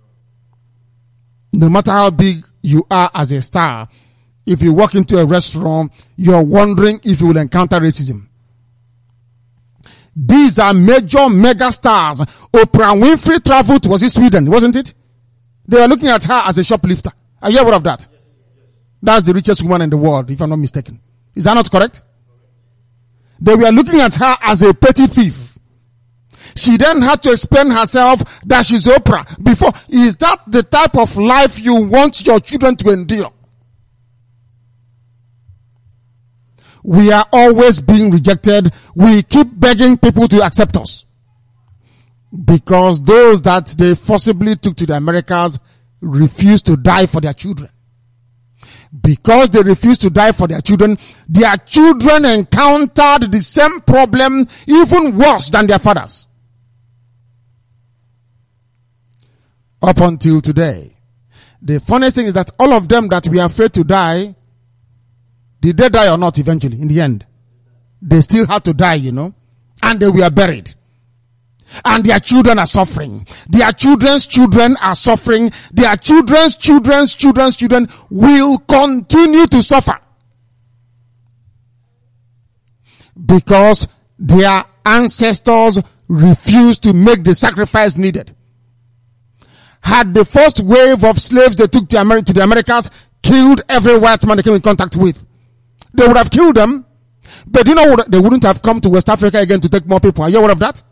No matter how big you are as a star, if you walk into a restaurant, you're wondering if you will encounter racism. These are major mega stars. Oprah Winfrey traveled to, was it Sweden, wasn't it? They were looking at her as a shoplifter. Are you aware of that? That's the richest woman in the world, if I'm not mistaken. Is that not correct? They were looking at her as a petty thief. She then had to explain herself that she's Oprah. Before, is that the type of life you want your children to endure? We are always being rejected. We keep begging people to accept us. Because those that they forcibly took to the Americas refused to die for their children. Because they refused to die for their children, their children encountered the same problem, even worse than their fathers. Up until today. The funniest thing is that all of them that were afraid to die, did they die or not eventually, in the end? They still had to die, you know, and they were buried. And their children are suffering. Their children's children are suffering. Their children's children's children's children will continue to suffer. Because their ancestors refused to make the sacrifice needed. Had the first wave of slaves they took to, Ameri- to the Americas killed every white man they came in contact with, they would have killed them. But you know what? They wouldn't have come to West Africa again to take more people. Are you aware of that?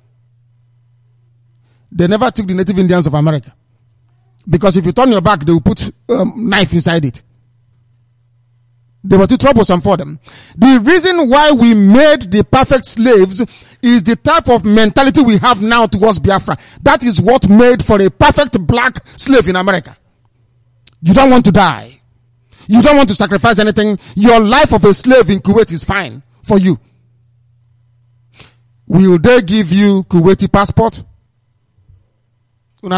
They never took the native Indians of America. Because if you turn your back, they will put um, knife inside it. They were too troublesome for them. The reason why we made the perfect slaves is the type of mentality we have now towards Biafra. That is what made for a perfect black slave in America. You don't want to die. You don't want to sacrifice anything. Your life of a slave in Kuwait is fine for you. Will they give you Kuwaiti passport? Will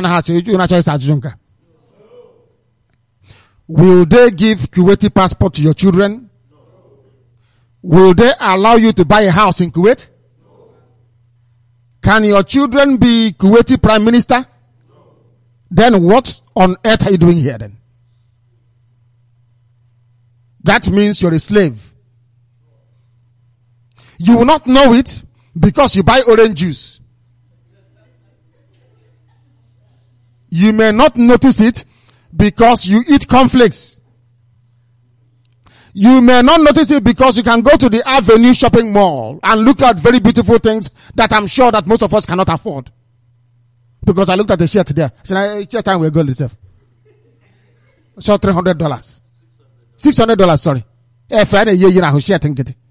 they give Kuwaiti passport to your children? Will they allow you to buy a house in Kuwait? Can your children be Kuwaiti prime minister? Then what on earth are you doing here then? That means you're a slave. You will not know it because you buy orange juice. You may not notice it because you eat cornflakes. You may not notice it because you can go to the Avenue shopping mall and look at very beautiful things that I'm sure that most of us cannot afford. Because I looked at the shirt there. So I shirt time will go itself. So three hundred dollars. Six hundred dollars, sorry. If I had a year, you know, shirt and get it.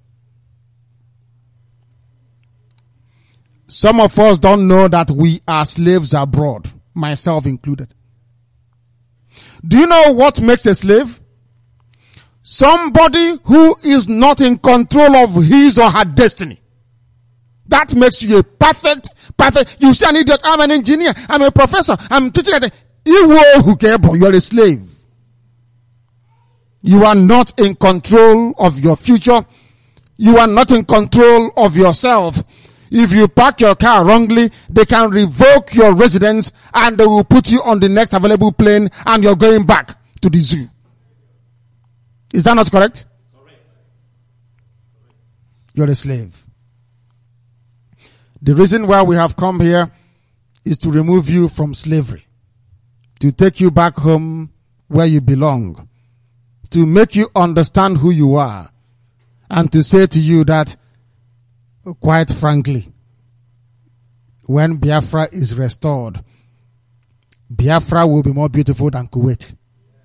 Some of us don't know that we are slaves abroad. Myself included. Do you know what makes a slave? Somebody who is not in control of his or her destiny. That makes you a perfect, perfect. You say an idiot. I'm an engineer. I'm a professor. I'm teaching at a, you are a slave. You are not in control of your future. You are not in control of yourself. If you park your car wrongly, they can revoke your residence and they will put you on the next available plane and you're going back to the zoo. Is that not correct? Correct. You're a slave. The reason why we have come here is to remove you from slavery, to take you back home where you belong, to make you understand who you are, and to say to you that, quite frankly, when Biafra is restored, Biafra will be more beautiful than Kuwait.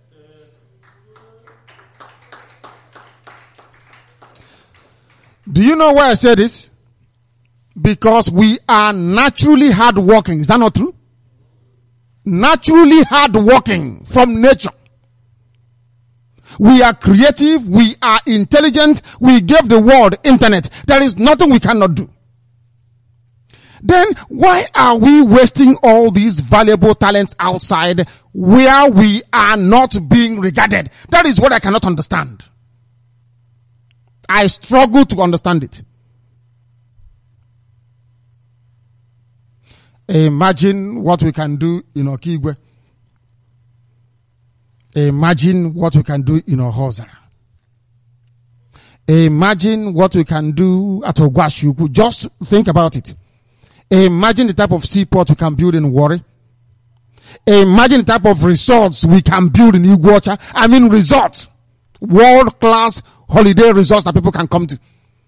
Do you know why I say this? Because we are naturally hardworking. Is that not true? Naturally hardworking from nature. We are creative. We are intelligent. We gave the world internet. There is nothing we cannot do. Then why are we wasting all these valuable talents outside where we are not being regarded? That is what I cannot understand. I struggle to understand it. Imagine what we can do in Okigwe. Imagine what we can do in Ohozara. Imagine what we can do at Ogwashuku. Just think about it. Imagine the type of seaport we can build in Warri. Imagine the type of resorts we can build in Iguacha. I mean resorts. World-class holiday resorts that people can come to.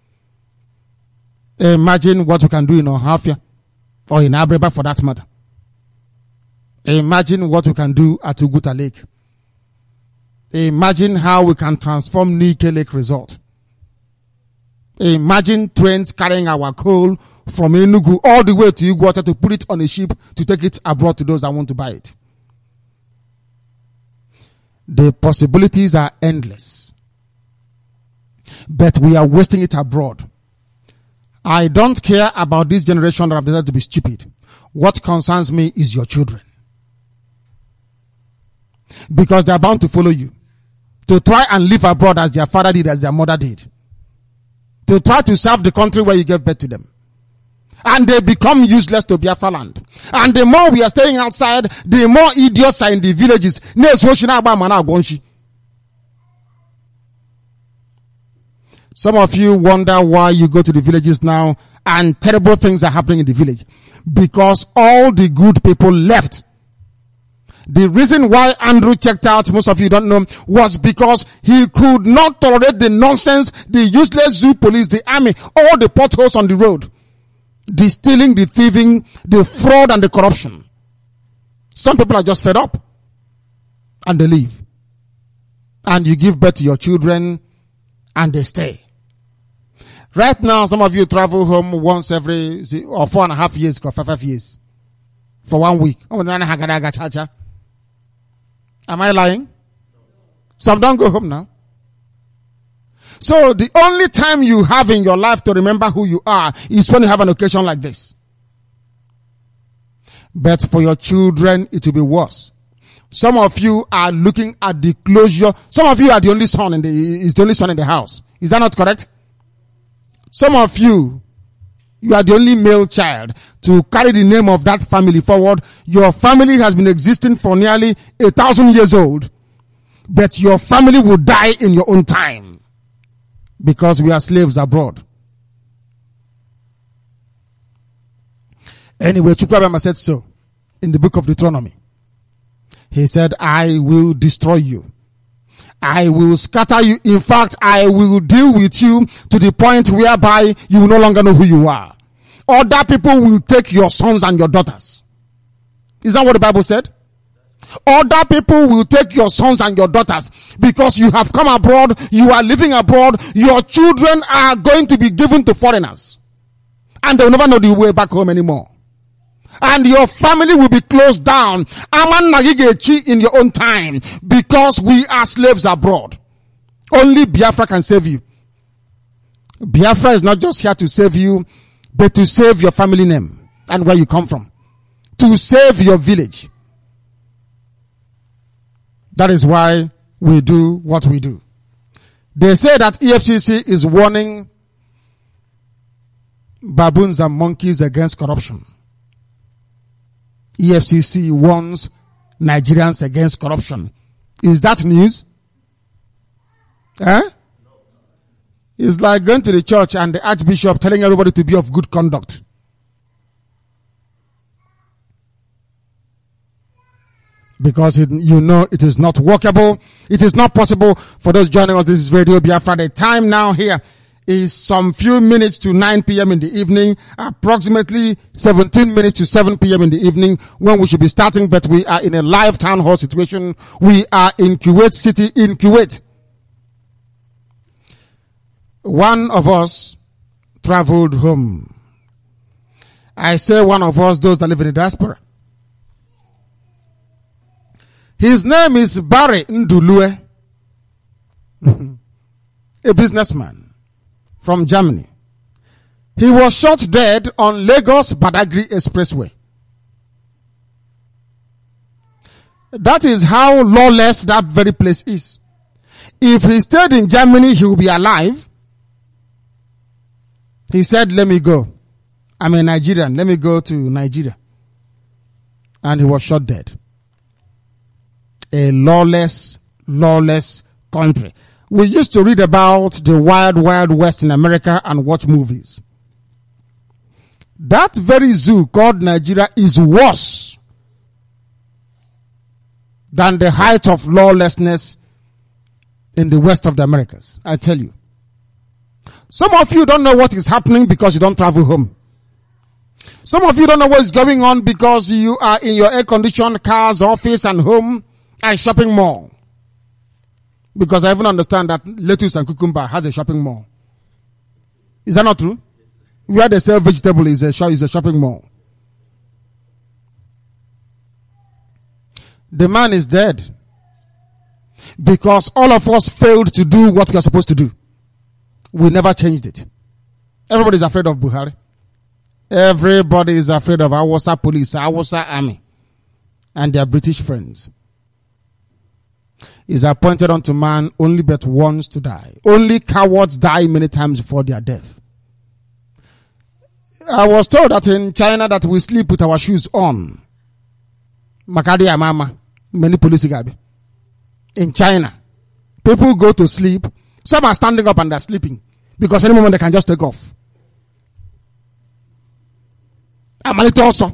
Imagine what we can do in Ohafia. Or in Abreba for that matter. Imagine what we can do at Uguta Lake. Imagine how we can transform Nike Lake Resort. Imagine trains carrying our coal from Enugu all the way to Iguacha to put it on a ship to take it abroad to those that want to buy it. The possibilities are endless. But we are wasting it abroad. I don't care about this generation that have decided to be stupid. What concerns me is your children. Because they are bound to follow you. To try and live abroad as their father did, as their mother did. To try to serve the country where you gave birth to them. And they become useless to Biafra land. And the more we are staying outside, the more idiots are in the villages. Some of you wonder why you go to the villages now and terrible things are happening in the village. Because all the good people left. The reason why Andrew checked out, most of you don't know, was because he could not tolerate the nonsense, the useless zoo police, the army, all the potholes on the road. The stealing, the thieving, the fraud and the corruption. Some people are just fed up. And they leave. And you give birth to your children and they stay. Right now, some of you travel home once every, or four and a half years, or five, five years. For one week. Am I lying? Some don't go home now. So the only time you have in your life to remember who you are is when you have an occasion like this. But for your children, it will be worse. Some of you are looking at the closure. Some of you are the only son in the, is the only son in the house. Is that not correct? Some of you, you are the only male child to carry the name of that family forward. Your family has been existing for nearly a thousand years old, but your family will die in your own time because we are slaves abroad. Anyway, Chukwuemeka said so in the book of Deuteronomy. He said, I will destroy you. I will scatter you. In fact, I will deal with you to the point whereby you will no longer know who you are. Other people will take your sons and your daughters. Is that what the Bible said? Other people will take your sons and your daughters because you have come abroad, you are living abroad, your children are going to be given to foreigners. And they will never know the way back home anymore. And your family will be closed down. Aman nagigechi in your own time because we are slaves abroad. Only Biafra can save you. Biafra is not just here to save you, but to save your family name and where you come from. To save your village. That is why we do what we do. They say that E F C C is warning baboons and monkeys against corruption. E F C C warns Nigerians against corruption. Is that news? Eh? It's like going to the church and the archbishop telling everybody to be of good conduct. Because it, you know it is not workable. It is not possible for those joining us. This is Radio Biafra. The time now here is some few minutes to nine p.m. in the evening, approximately seventeen minutes to seven p.m. in the evening when we should be starting, but we are in a live town hall situation. We are in Kuwait City in Kuwait. One of us traveled home. I say one of us, those that live in the diaspora. His name is Barry Ndulue, a businessman from Germany. He was shot dead on Lagos Badagry Expressway. That is how lawless that very place is. If he stayed in Germany, he would be alive. He said, let me go. I'm a Nigerian. Let me go to Nigeria. And he was shot dead. A lawless, lawless country. We used to read about the wild, wild west in America and watch movies. That very zoo called Nigeria is worse than the height of lawlessness in the west of the Americas. I tell you. Some of you don't know what is happening because you don't travel home. Some of you don't know what is going on because you are in your air-conditioned cars, office, and home, and shopping mall. Because I even understand that lettuce and cucumber has a shopping mall. Is that not true? Where they sell vegetable is a, is a shopping mall. The man is dead. Because all of us failed to do what we are supposed to do. We never changed it. Everybody is afraid of Buhari. Everybody is afraid of Awasa police, Awasa army, and their British friends. Is appointed unto man only but once to die. Only cowards die many times before their death. I was told that in China that we sleep with our shoes on. Makadi Amama, many police gabi. In China, people go to sleep. Some are standing up and they're sleeping because any moment they can just take off. Amalito also.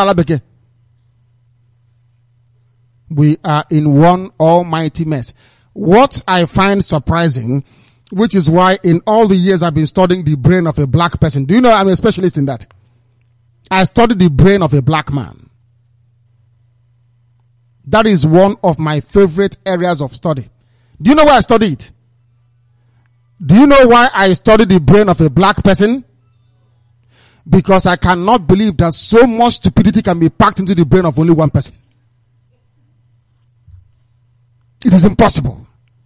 We are in one almighty mess. What I find surprising, which is why in all the years I've been studying the brain of a black person. Do you know I'm a specialist in that? I study the brain of a black man. That is one of my favorite areas of study. Do you know why I study it? Do you know why I study the brain of a black person? Because I cannot believe that so much stupidity can be packed into the brain of only one person. It is impossible.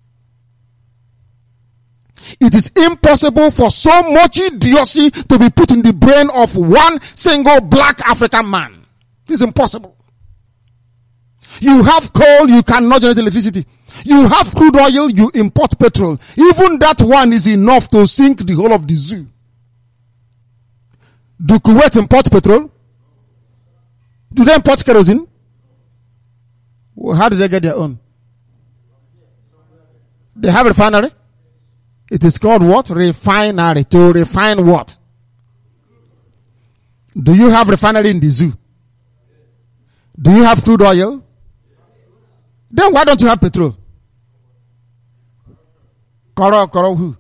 It is impossible for so much idiocy to be put in the brain of one single black African man. It is impossible. You have coal, you cannot generate electricity. You have crude oil, you import petrol. Even that one is enough to sink the whole of the zoo. Do Kuwait import petrol? Do they import kerosene? Well, how do they get their own? They have a refinery. It is called what? Refinery. To refine what? Do you have refinery in the zoo? Do you have crude oil? Then why don't you have petrol? Koro, koro who?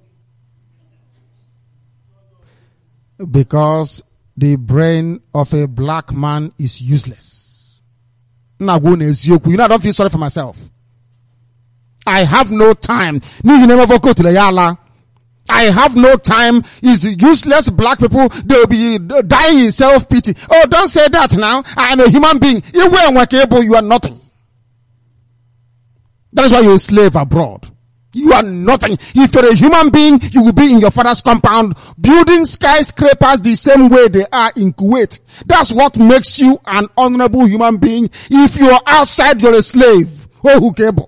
Because the brain of a black man is useless. Now, you know, I don't feel sorry for myself. I have no time. I have no time. It's useless black people. They'll be dying in self-pity. Oh, don't say that now. I'm a human being. You are nothing. That is why you're a slave abroad. You are nothing. If you're a human being, you will be in your father's compound, building skyscrapers the same way they are in Kuwait. That's what makes you an honorable human being. If you're outside, you're a slave. Oh, who cable?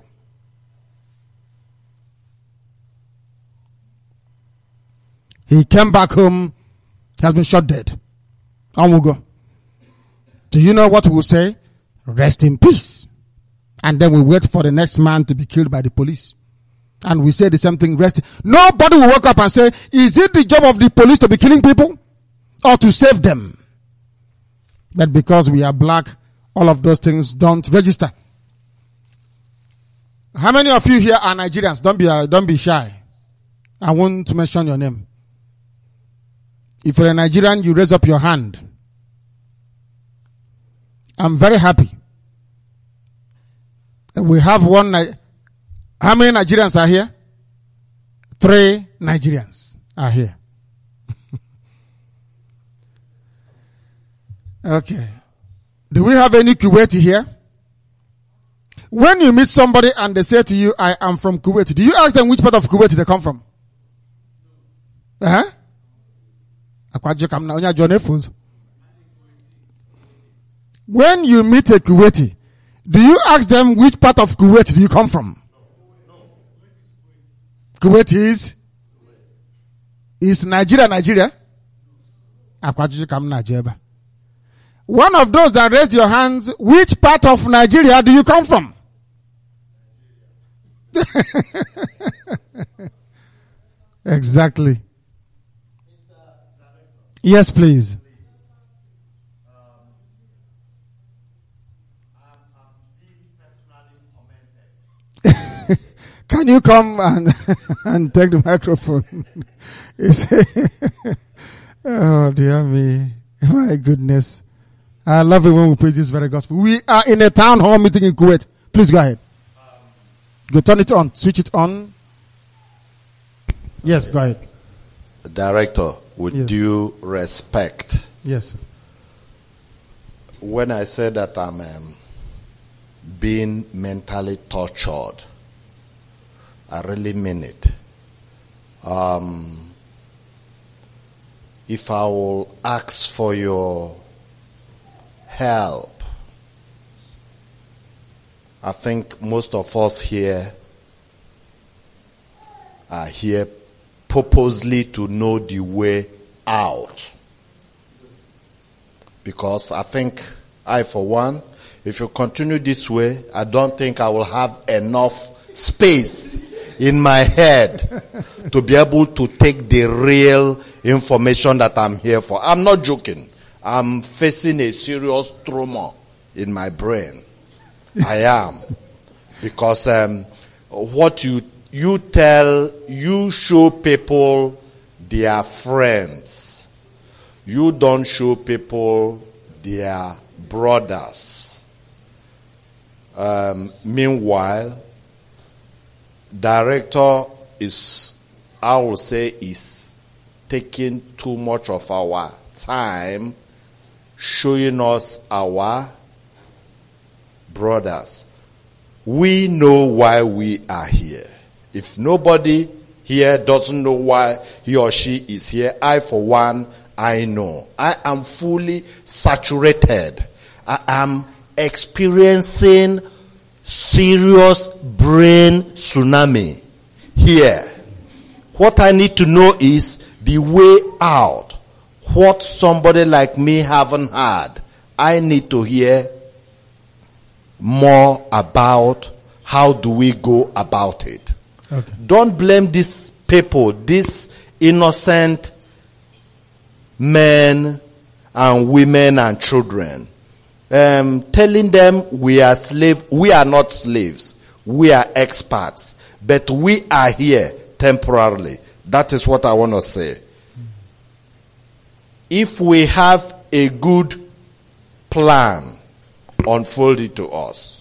He came back home He has been shot dead. On we go. Do you know what we will say? Rest in peace. And then we wait for the next man to be killed by the police. And we say the same thing, rest. Nobody will wake up and say, is it the job of the police to be killing people? Or to save them? But because we are black, all of those things don't register. How many of you here are Nigerians? Don't be, uh, don't be shy. I want to mention your name. If you're a Nigerian, you raise up your hand. I'm very happy. We have one. How many Nigerians are here? Three Nigerians are here. Okay. Do we have any Kuwaiti here? When you meet somebody and they say to you, I am from Kuwait, do you ask them which part of Kuwait they come from? Uh-huh. When you meet a Kuwaiti, do you ask them which part of Kuwait do you come from? Kuwait is? Is Nigeria Nigeria? One of those that raised your hands, which part of Nigeria do you come from? Exactly. Yes, please. Can you come and and take the microphone? Oh dear me, my goodness! I love it when we preach this very gospel. We are in a town hall meeting in Kuwait. Please go ahead. Go turn it on, switch it on. Yes, go ahead. Director, with Yes. due respect, Yes. when I said that I'm um, being mentally tortured, I really mean it. Um, if I will ask for your help, I think most of us here are here purposely to know the way out. Because I think, I for one, if you continue this way, I don't think I will have enough space in my head to be able to take the real information that I'm here for. I'm not joking. I'm facing a serious trauma in my brain. I am. Because um, what you you tell, you show people their friends. You don't show people their brothers. Um, meanwhile, director is, I will say, is taking too much of our time showing us our brothers. We know why we are here. If nobody here doesn't know why he or she is here, I for one, I know. I am fully saturated. I am experiencing serious brain tsunami here. What I need to know is the way out. What somebody like me haven't had. I need to hear more about how do we go about it. Okay. Don't blame these people, these innocent men and women and children. Um, telling them we are slaves. We are not slaves. We are experts. But we are here temporarily. That is what I want to say. If we have a good plan, unfold it to us.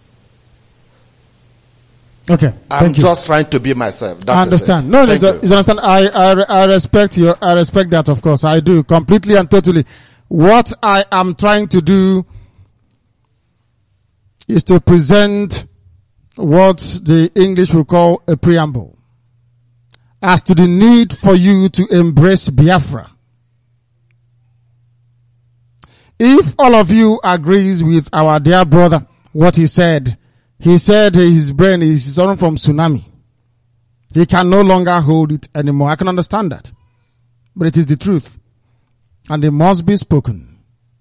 Okay. I'm Thank you. just trying to be myself. That I is understand. it. No, Thank it's, a, you. it's understand. I, I I respect you. I respect that. Of course, I do completely and totally. What I am trying to do is to present what the English will call a preamble as to the need for you to embrace Biafra. If all of you agrees with our dear brother, what he said, he said his brain is suffering from tsunami. He can no longer hold it anymore. I can understand that. But it is the truth. and they must be spoken.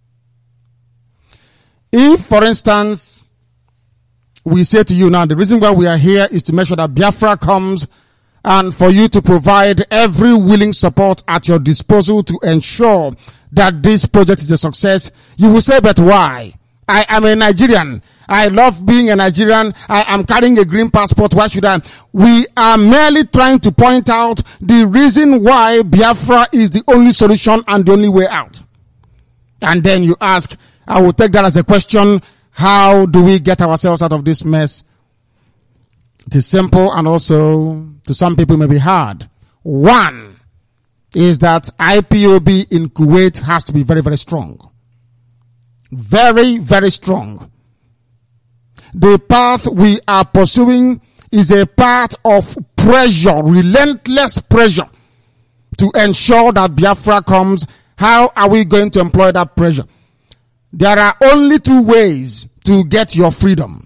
If, for instance, we say to you now, the reason why we are here is to make sure that Biafra comes, and for you to provide every willing support at your disposal to ensure that this project is a success, you will say, but why? I am a Nigerian. I love being a Nigerian. I am carrying a green passport. Why should I? We are merely trying to point out the reason why Biafra is the only solution and the only way out. And then you ask, I will take that as a question, how do we get ourselves out of this mess? It is simple, and also to some people may be hard. One is that I P O B in Kuwait has to be very, very strong. Very, very strong. The path we are pursuing is a path of pressure, relentless pressure to ensure that Biafra comes. How are we going to employ that pressure? There are only two ways to get your freedom.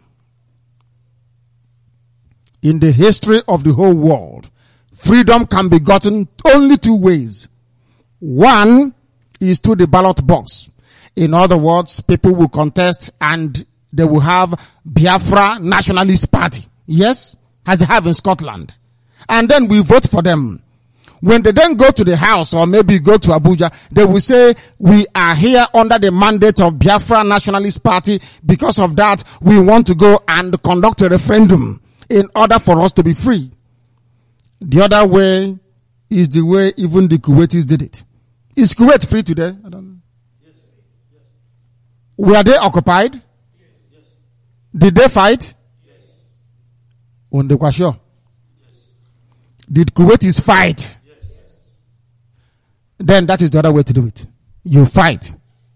In the history of the whole world, freedom can be gotten only two ways. One is through the ballot box. In other words, people will contest and they will have Biafra Nationalist Party. Yes, as they have in Scotland. And then we vote for them. When they then go to the house or maybe go to Abuja, they will say, we are here under the mandate of Biafra Nationalist Party. Because of that, we want to go and conduct a referendum in order for us to be free. The other way is the way even the Kuwaitis did it. Is Kuwait free today? I don't know. Yes. Yes. Were they occupied? Yes. Yes. Did they fight? Yes. On the question. Yes. Did Kuwaitis fight? Yes. Then that is the other way to do it. You fight.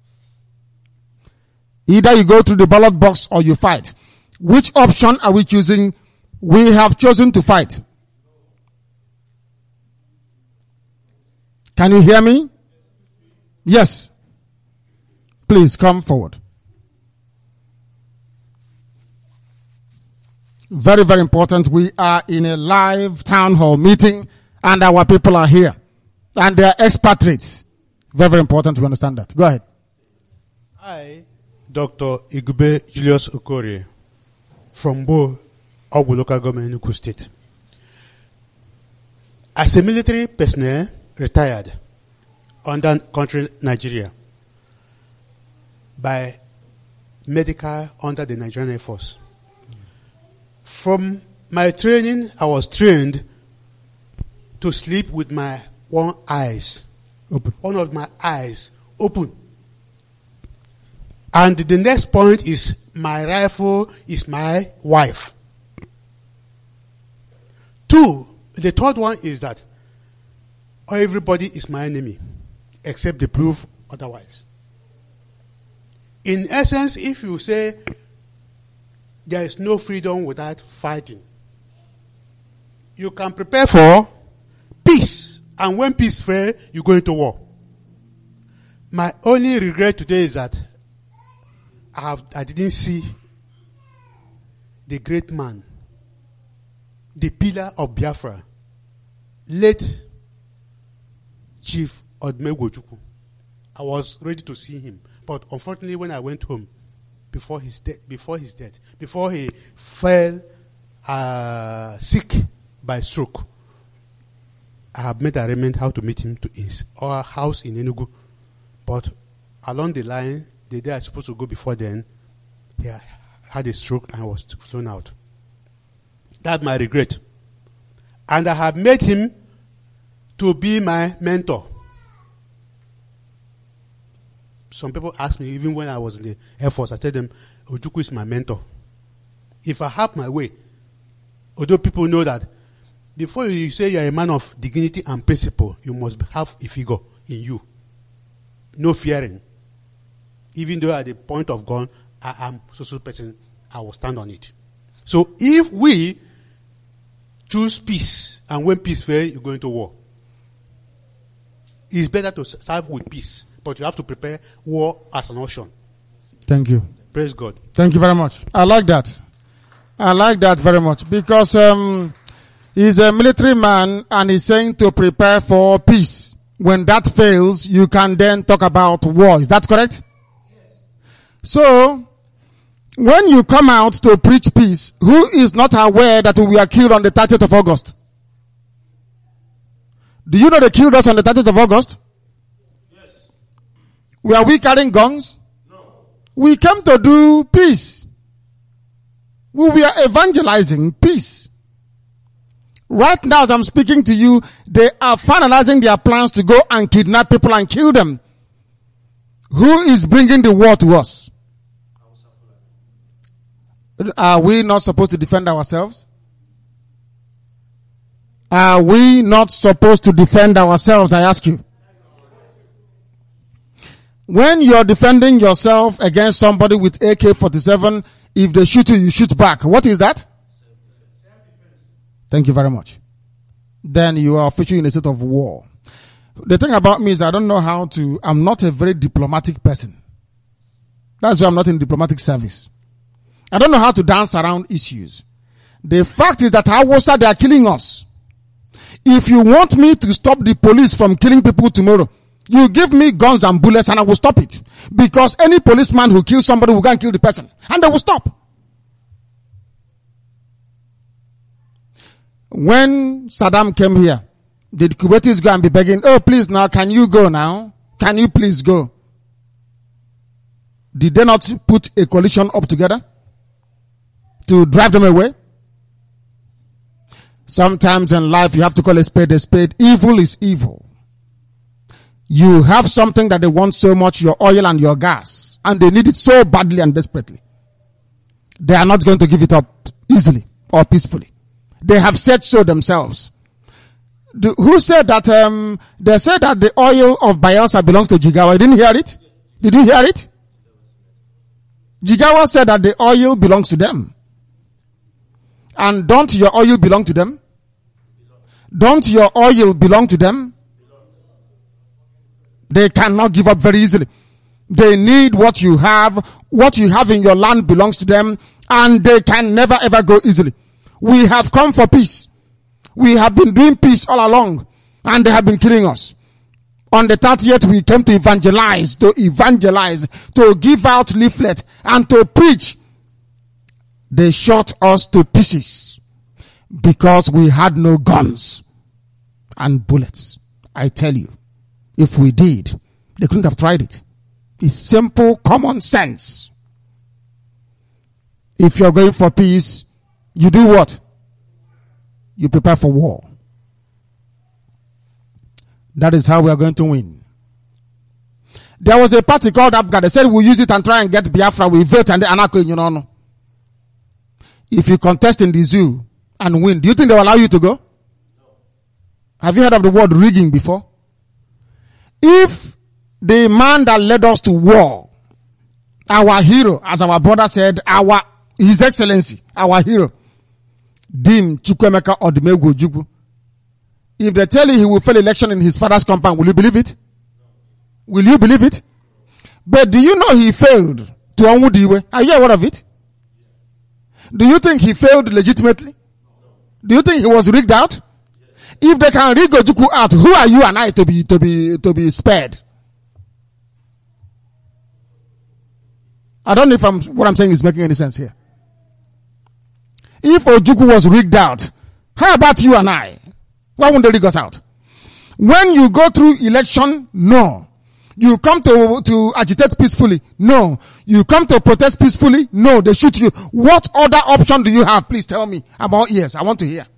Either you go through the ballot box or you fight. Which option are we choosing? We have chosen to fight. Can you hear me? Yes. Please come forward. Very, very important. We are in a live town hall meeting and our people are here. And they are expatriates. Very, very important to understand that. Go ahead. I, Doctor Igube Julius Okori, from Bo, Ogbu local government in Enugu State. As a military personnel, retired under country Nigeria by medical under the Nigerian Air Force. From my training, I was trained to sleep with my one eyes, open. one of my eyes open. And the next point is my rifle is my wife. Two, the third one is that everybody is my enemy, except the proof otherwise. In essence, if you say there is no freedom without fighting, you can prepare for peace. And when peace fails, you go into war. My only regret today is that I, have, I didn't see the great man, the pillar of Biafra, late Chief Odumegwu Ojukwu. I was ready to see him, but unfortunately, when I went home before his death, before his death, before he fell uh, sick by stroke, I have made arrangement how to meet him to his our house in Enugu. But along the line, the day I was supposed to go before then, he had a stroke and was thrown out. That's my regret. And I have made him to be my mentor. Some people ask me, even when I was in the Air Force, I tell them, Ojukwu is my mentor. If I have my way, although people know that before you say you're a man of dignity and principle, you must have a figure in you. No fearing. Even though at the point of gun, I am social person, I will stand on it. So if we choose peace, and when peace fails, you go into war. It's better to serve with peace, but you have to prepare war as an option. Thank you. Praise God. Thank you very much. I like that. I like that very much because um, he's a military man and he's saying to prepare for peace. When that fails, you can then talk about war. Is that correct? So, when you come out to preach peace, who is not aware that we were killed on the thirtieth of August? Do you know they killed us on the thirtieth of August? Yes. Were we carrying guns? No. We came to do peace. We were evangelizing peace. Right now, as I'm speaking to you, they are finalizing their plans to go and kidnap people and kill them. Who is bringing the war to us? Are we not supposed to defend ourselves? Are we not supposed to defend ourselves, I ask you? When you're defending yourself against somebody with A K forty-seven, if they shoot you, you shoot back. What is that? Thank you very much. Then you are officially in a state of war. The thing about me is I don't know how to, I'm not a very diplomatic person. That's why I'm not in diplomatic service. I don't know how to dance around issues. The fact is that Hausa, they are killing us. If you want me to stop the police from killing people tomorrow, you give me guns and bullets and I will stop it. Because any policeman who kills somebody will go and kill the person. And they will stop. When Saddam came here, did Kuwaitis go and be begging, oh please now, can you go now? Can you please go? Did they not put a coalition up together to drive them away? Sometimes in life you have to call a spade a spade. Evil is evil. You have something that they want so much, your oil and your gas, and they need it so badly and desperately. They are not going to give it up easily or peacefully. They have said so themselves. The, who said that, um, they said that the oil of Bayelsa belongs to Jigawa. You didn't hear it? Did you hear it? Jigawa said that the oil belongs to them. And don't your oil belong to them? Don't your oil belong to them? They cannot give up very easily. They need what you have. What you have in your land belongs to them, and they can never ever go easily. We have come for peace. We have been doing peace all along, and they have been killing us. On the thirtieth, we came to evangelize, to evangelize, to give out leaflets, and to preach. They shot us to pieces because we had no guns and bullets. I tell you, if we did, they couldn't have tried it. It's simple common sense. If you're going for peace, you do what? You prepare for war. That is how we are going to win. There was a party called APGA. They said we'll use it and try and get Biafra. We vote and the anarcho in Yunono. If you contest in the zoo and win, do you think they will allow you to go? No. Have you heard of the word rigging before? If the man that led us to war, our hero, as our brother said, our His Excellency, our hero, Dim Chukwemeka Odumegwu Ojukwu, if they tell you he will fail election in his father's compound, will you believe it? Will you believe it? But do you know he failed to Onwudiwe? Are you aware of it? Do you think he failed legitimately? Do you think he was rigged out? If they can rig Ojukwu out, who are you and I to be to be to be spared? I don't know if I'm, what I'm saying is making any sense here. If Ojukwu was rigged out, how about you and I? Why won't they rig us out? When you go through election, no. You come to, to agitate peacefully, no. You come to protest peacefully, no. They shoot you. What other option do you have? Please tell me. I'm all ears. I want to hear.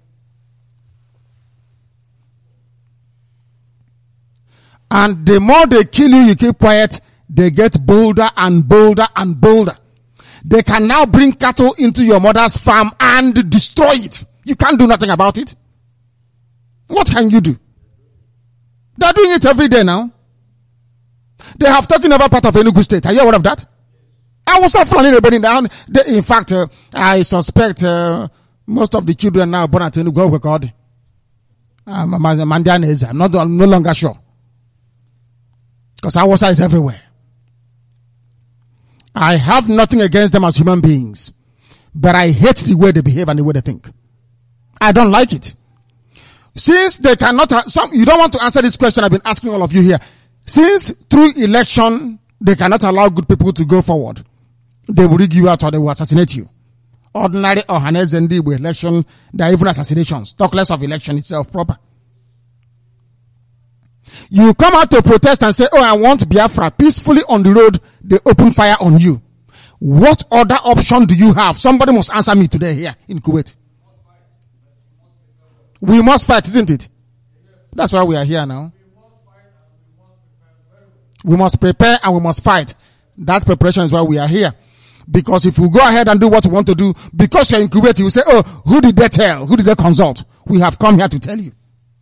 And the more they kill you, you keep quiet, they get bolder and bolder and bolder. They can now bring cattle into your mother's farm and destroy it. You can't do nothing about it. What can you do? They're doing it every day now. They have taken over part of Enugu State. Are you aware of that? I was not running everybody down. They, in fact, uh, I suspect uh, most of the children now born at Enugu were called um, Mandianese. I'm not, I'm no longer sure. Because Hausa is everywhere. I have nothing against them as human beings. But I hate the way they behave and the way they think. I don't like it. Since they cannot, ha- some, you don't want to answer this question I've been asking all of you here. Since through election, they cannot allow good people to go forward, they will rig you out or they will assassinate you. Ordinary or Hanezendi with election, there are even assassinations. Talk less of election itself proper. You come out to protest and say, oh, I want Biafra peacefully on the road, they open fire on you. What other option do you have? Somebody must answer me today here in Kuwait. We must fight, isn't it? That's why we are here now. We must prepare and we must fight. That preparation is why we are here. Because if we go ahead and do what we want to do, because you're in Kuwait, you will say, oh, who did they tell? Who did they consult? We have come here to tell you.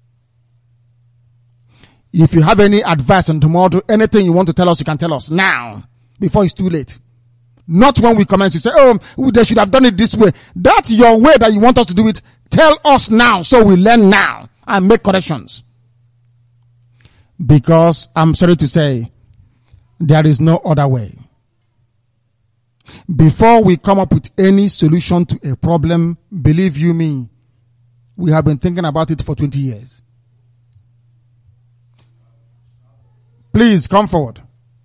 If you have any advice on tomorrow, anything you want to tell us, you can tell us now, before it's too late. Not when we commence, you say, oh, they should have done it this way. That's your way that you want us to do it. Tell us now, so we learn now and make corrections. Because I'm sorry to say, there is no other way. Before we come up with any solution to a problem, believe you me, we have been thinking about it for twenty years. Please come forward.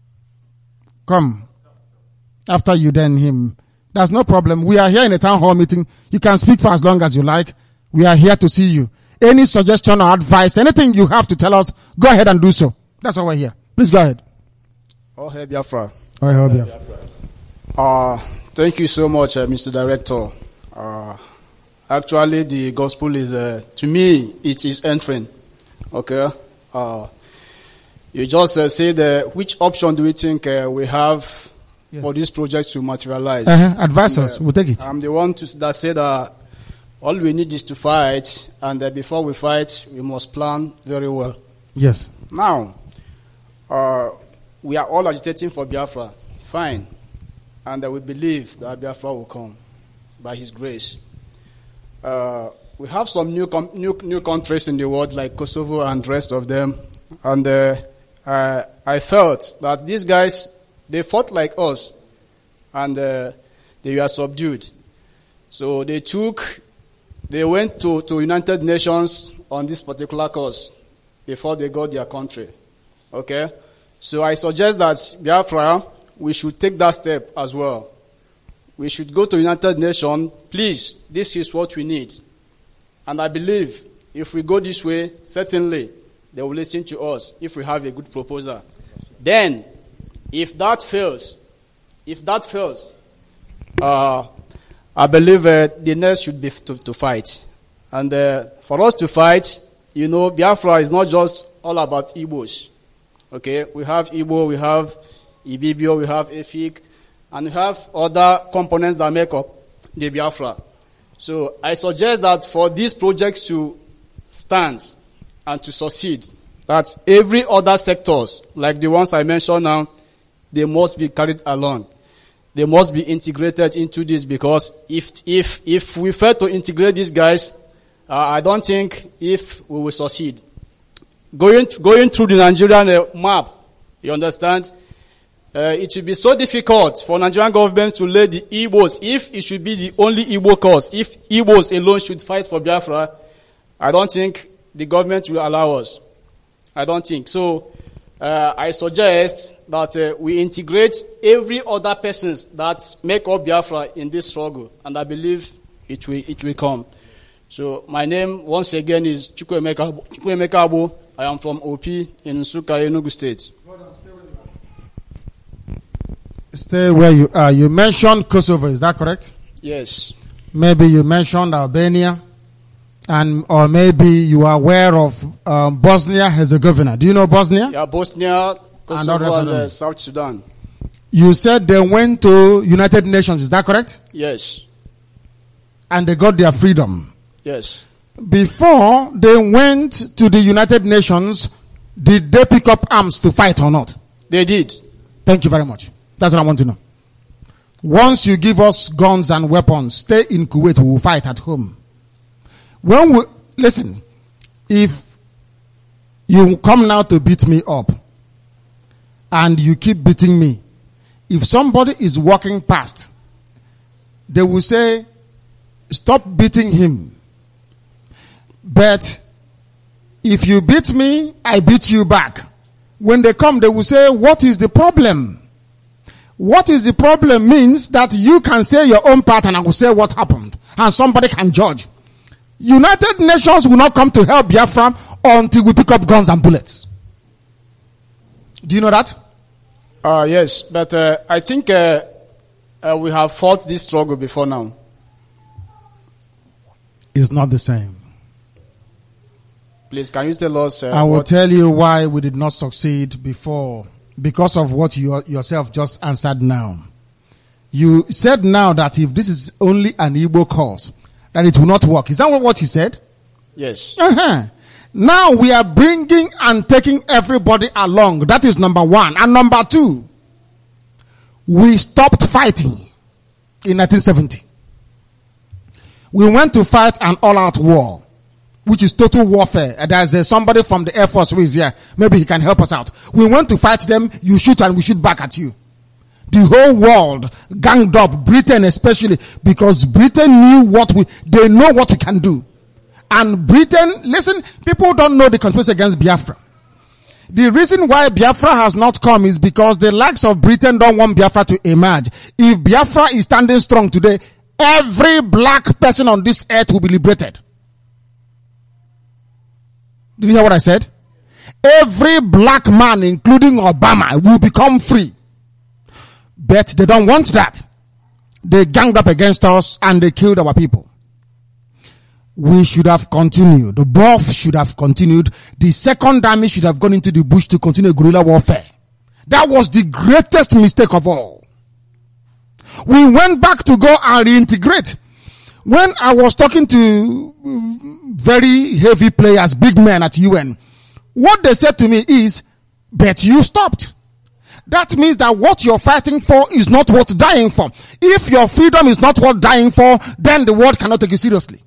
Come. After you, then him. That's no problem. We are here in a town hall meeting. You can speak for as long as you like. We are here to see you. Any suggestion or advice, anything you have to tell us, go ahead and do so. That's why we're here. Please go ahead. Oh, hey, Biafra. Oh, hey, Biafra. Uh, thank you so much, uh, Mister Director. Uh, actually, the gospel is, uh, to me, it is entering. Okay? Uh, you just uh, say the, which option do we think uh, we have yes. for this project to materialize? Uh-huh. Advise and, us. Uh, we'll take it. I'm the one to, that said that all we need is to fight, and uh, before we fight, we must plan very well. Yes. Now, uh, we are all agitating for Biafra. Fine. And uh, we believe that Biafra will come by His grace. Uh, we have some new, com- new new countries in the world like Kosovo and the rest of them. And uh, uh, I felt that these guys, they fought like us. And uh, they were subdued. So they took, they went to, to United Nations on this particular cause before they got their country. Okay? So I suggest that Biafra, we should take that step as well. We should go to United Nations. Please, this is what we need. And I believe if we go this way, certainly they will listen to us if we have a good proposal. Then, if that fails, if that fails, uh, I believe uh, the next should be to, to fight. And uh, for us to fight, you know, Biafra is not just all about Igbos. Okay, we have Igbo, we have Ibibio, we have Efik, and we have other components that make up the Biafra. So I suggest that for these projects to stand and to succeed, that every other sectors, like the ones I mentioned now, they must be carried along. They must be integrated into this, because if if if we fail to integrate these guys, uh, I don't think if we will succeed. Going going through the Nigerian uh, map, you understand? Uh, it should be so difficult for Nigerian government to lay the Igbos, if it should be the only Igbo cause, if Igbos alone should fight for Biafra, I don't think the government will allow us. I don't think. So, uh, I suggest that uh, we integrate every other persons that make up Biafra in this struggle, and I believe it will, it will come. So, my name, once again, is Chukwuemeka Chukwuemeka Abu. I am from O P in Nsukka, Enugu State. Stay where you are. You mentioned Kosovo, is that correct? Yes. Maybe you mentioned Albania, and or maybe you are aware of um, Bosnia-Herzegovina. Do you know Bosnia? Yeah, Bosnia, Kosovo, and, and uh, South Sudan. You said they went to United Nations, is that correct? Yes. And they got their freedom. Yes. Before they went to the United Nations, did they pick up arms to fight or not? They did. Thank you very much. That's what I want to know. Once you give us guns and weapons, stay in Kuwait, we will fight at home. When we, listen, if you come now to beat me up, and you keep beating me, if somebody is walking past, they will say, stop beating him. But If you beat me, I beat you back. When they come, they will say, what is the problem? What is the problem means that you can say your own part and I will say what happened. And somebody can judge. United Nations will not come to help Biafra until we pick up guns and bullets. Do you know that? Uh, yes, but uh, I think uh, uh, we have fought this struggle before now. It's not the same. Please, can you tell us? Uh, I will what... tell you why we did not succeed before. Because of what you yourself just answered now. You said now that if this is only an Igbo cause, that it will not work. Is that what you said? Yes. Uh-huh. Now we are bringing and taking everybody along. That is number one. And number two, we stopped fighting in nineteen seventy. We went to fight an all-out war, which is total warfare. There's uh, somebody from the Air Force who is here. Maybe he can help us out. We went to fight them. You shoot and we shoot back at you. The whole world ganged up, Britain especially, because Britain knew what we, they know what we can do. And Britain, listen, people don't know the conspiracy against Biafra. The reason why Biafra has not come is because the likes of Britain don't want Biafra to emerge. If Biafra is standing strong today, every black person on this earth will be liberated. Did you hear what I said? Every black man, including Obama, will become free. But they don't want that. They ganged up against us and they killed our people. We should have continued. The B O F should have continued. The second army should have gone into the bush to continue guerrilla warfare. That was the greatest mistake of all. We went back to go and reintegrate. When I was talking to very heavy players, big men at U N, what they said to me is, but you stopped. That means that what you're fighting for is not worth dying for. If your freedom is not worth dying for, then the world cannot take you seriously.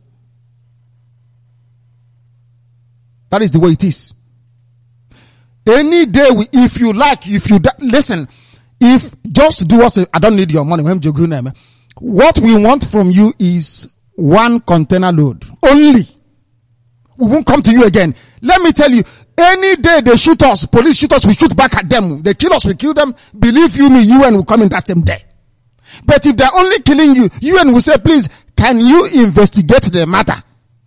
That is the way it is. Any day, we, if you like, if you, listen, if just do us, a, I don't need your money. What we want from you is one container load. Only. We won't come to you again. Let me tell you, any day they shoot us, police shoot us, we shoot back at them. They kill us, we kill them. Believe you me, U N will come in that same day. But if they're only killing you, U N will say, please, can you investigate the matter?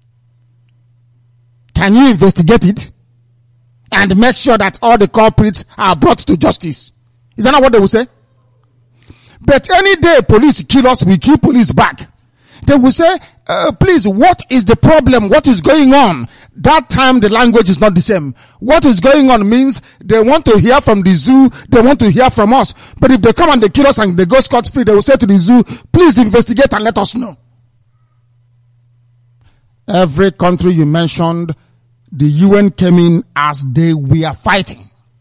Can you investigate it? And make sure that all the culprits are brought to justice. Is that not what they will say? But any day police kill us, we kill police back. They will say, uh, please, what is the problem? What is going on? That time the language is not the same. What is going on means they want to hear from the zoo, they want to hear from us. But if they come and they kill us and they go scot-free, they will say to the zoo, please investigate and let us know. Every country you mentioned, the U N came in as they were fighting.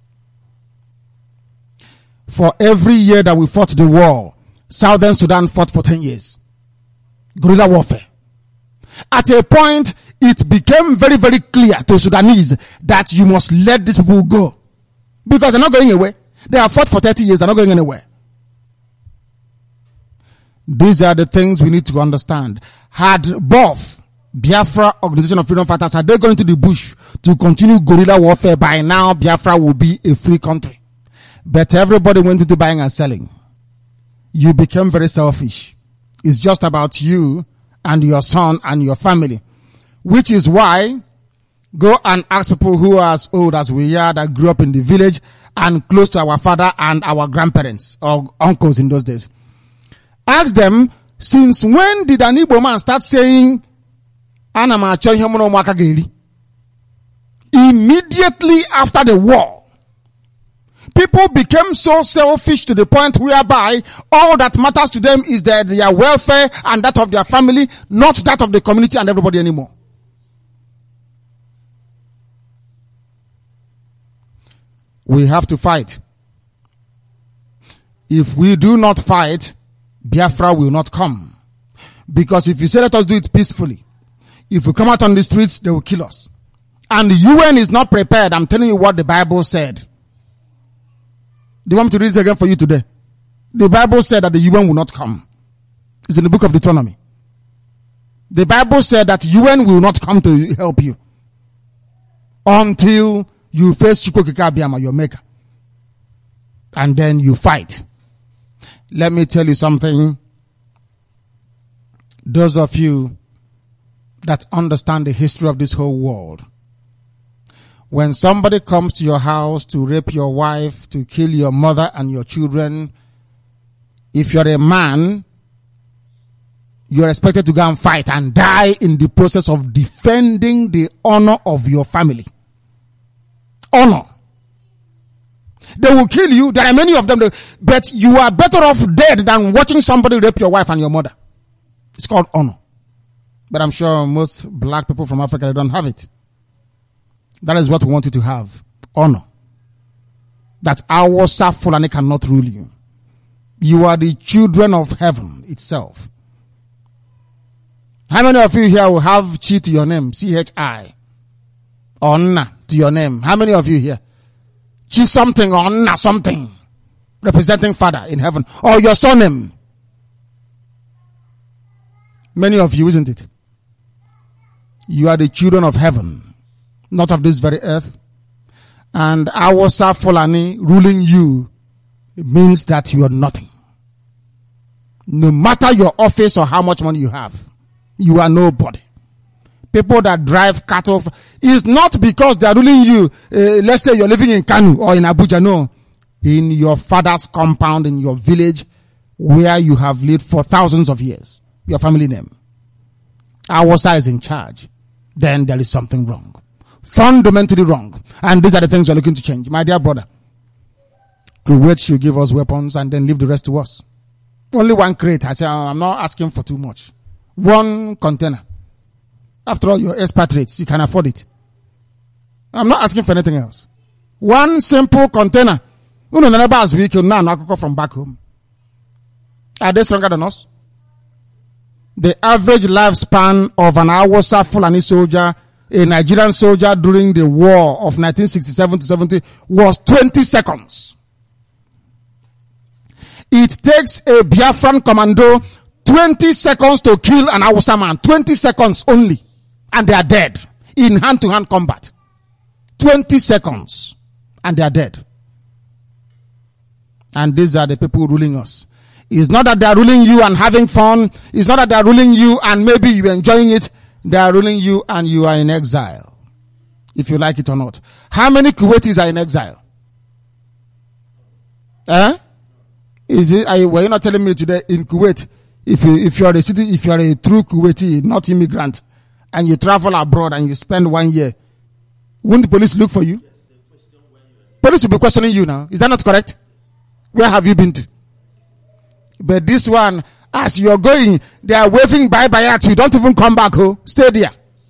For every year that we fought the war, Southern Sudan fought for ten years. Guerrilla warfare. At a point, it became very, very clear to Sudanese that you must let these people go. Because they're not going away. They have fought for thirty years, they're not going anywhere. These are the things we need to understand. Had B O F, Biafra Organization of Freedom Fighters, had they gone into the bush to continue guerrilla warfare, by now Biafra will be a free country. But everybody went into buying and selling. You became very selfish. It's just about you and your son and your family. Which is why, go and ask people who are as old as we are, that grew up in the village and close to our father and our grandparents or uncles in those days. Ask them, since when did an Igbo man start saying, immediately after the war? People became so selfish to the point whereby all that matters to them is their, their welfare and that of their family, not that of the community and everybody anymore. We have to fight. If we do not fight, Biafra will not come. Because if you say let us do it peacefully, if we come out on the streets, they will kill us. And the U N is not prepared. I'm telling you what the Bible said. Do you want me to read it again for you today? The Bible said that the U N will not come. It's in the book of Deuteronomy. The Bible said that U N will not come to help you. until you face Chukwuokike Abiyama, your maker. And then you fight. Let me tell you something. Those of you that understand the history of this whole world, when somebody comes to your house to rape your wife, to kill your mother and your children, if you're a man, you're expected to go and fight and die in the process of defending the honor of your family. Honor. They will kill you. There are many of them, but you are better off dead than watching somebody rape your wife and your mother. It's called honor. But I'm sure most black people from Africa, they don't have it. That is what we want you to have. Honor. That our Fulani cannot rule you. You are the children of heaven itself. How many of you here will have Chi to your name? C H I. Or Na to your name. How many of you here? Chi something or Na something. Representing Father in heaven. Or your surname. Many of you, isn't it? You are the children of heaven. Not of this very earth. And our Fulani ruling you, it means that you are nothing. No matter your office or how much money you have, you are nobody. People that drive cattle is not because they are ruling you. Uh, let's say you're living in Kanu or in Abuja. No, in your father's compound, in your village, where you have lived for thousands of years. Your family name. Awasa is in charge. Then there is something wrong. Fundamentally wrong. And these are the things we're looking to change. My dear brother, Kuwait should give us weapons and then leave the rest to us. Only one crate. I'm not asking for too much. One container. After all, you're expatriates. You can afford it. I'm not asking for anything else. One simple container. Uno never as weak now from back home. Are they stronger than us? The average lifespan of an Awasa Fulani soldier, a Nigerian soldier during the war of nineteen sixty-seven to seventy was twenty seconds. It takes a Biafran commando twenty seconds to kill an Awasa man. twenty seconds only. And they are dead. In hand-to-hand combat. twenty seconds. And they are dead. And these are the people ruling us. It's not that they are ruling you and having fun. It's not that they are ruling you and maybe you're enjoying it. They are ruling you and you are in exile. If you like it or not. How many Kuwaitis are in exile? Eh? Is it, are you, were you not telling me today in Kuwait, if you, if you are a city, if you are a true Kuwaiti, not immigrant, and you travel abroad and you spend one year, won't the police look for you? Police will be questioning you now. Is that not correct? Where have you been to? But this one, as you're going, they are waving bye-bye at you. Don't even come back, oh. Stay there.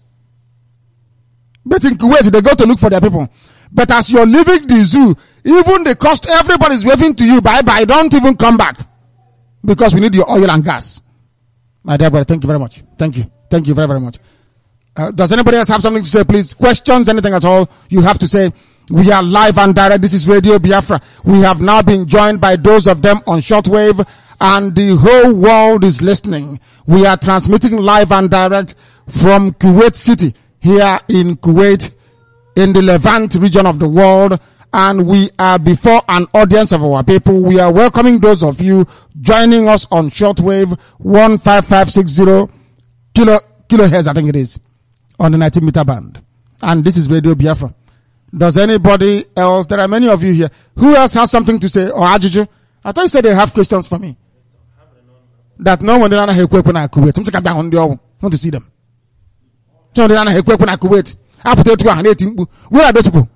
But in Kuwait, they go to look for their people. But as you're leaving the zoo, even the cost, everybody's waving to you, bye-bye, don't even come back. Because we need your oil and gas. My dear brother, thank you very much. Thank you. Thank you very, very much. Uh, does anybody else have something to say, please? Questions, anything at all you have to say? We are live and direct. This is Radio Biafra. We have now been joined by those of them on shortwave, and the whole world is listening. We are transmitting live and direct from Kuwait City, here in Kuwait, in the Levant region of the world, and we are before an audience of our people. We are welcoming those of you joining us on shortwave one five five six zero kilo, kilohertz, I think it is, on the ninety meter band. And this is Radio Biafra. Does anybody else, there are many of you here, who else has something to say? Or Ajuju? I thought you said they have questions for me. That no one did not have Kuwait. I want to see them. So they don't have Kuwait. Where are those people?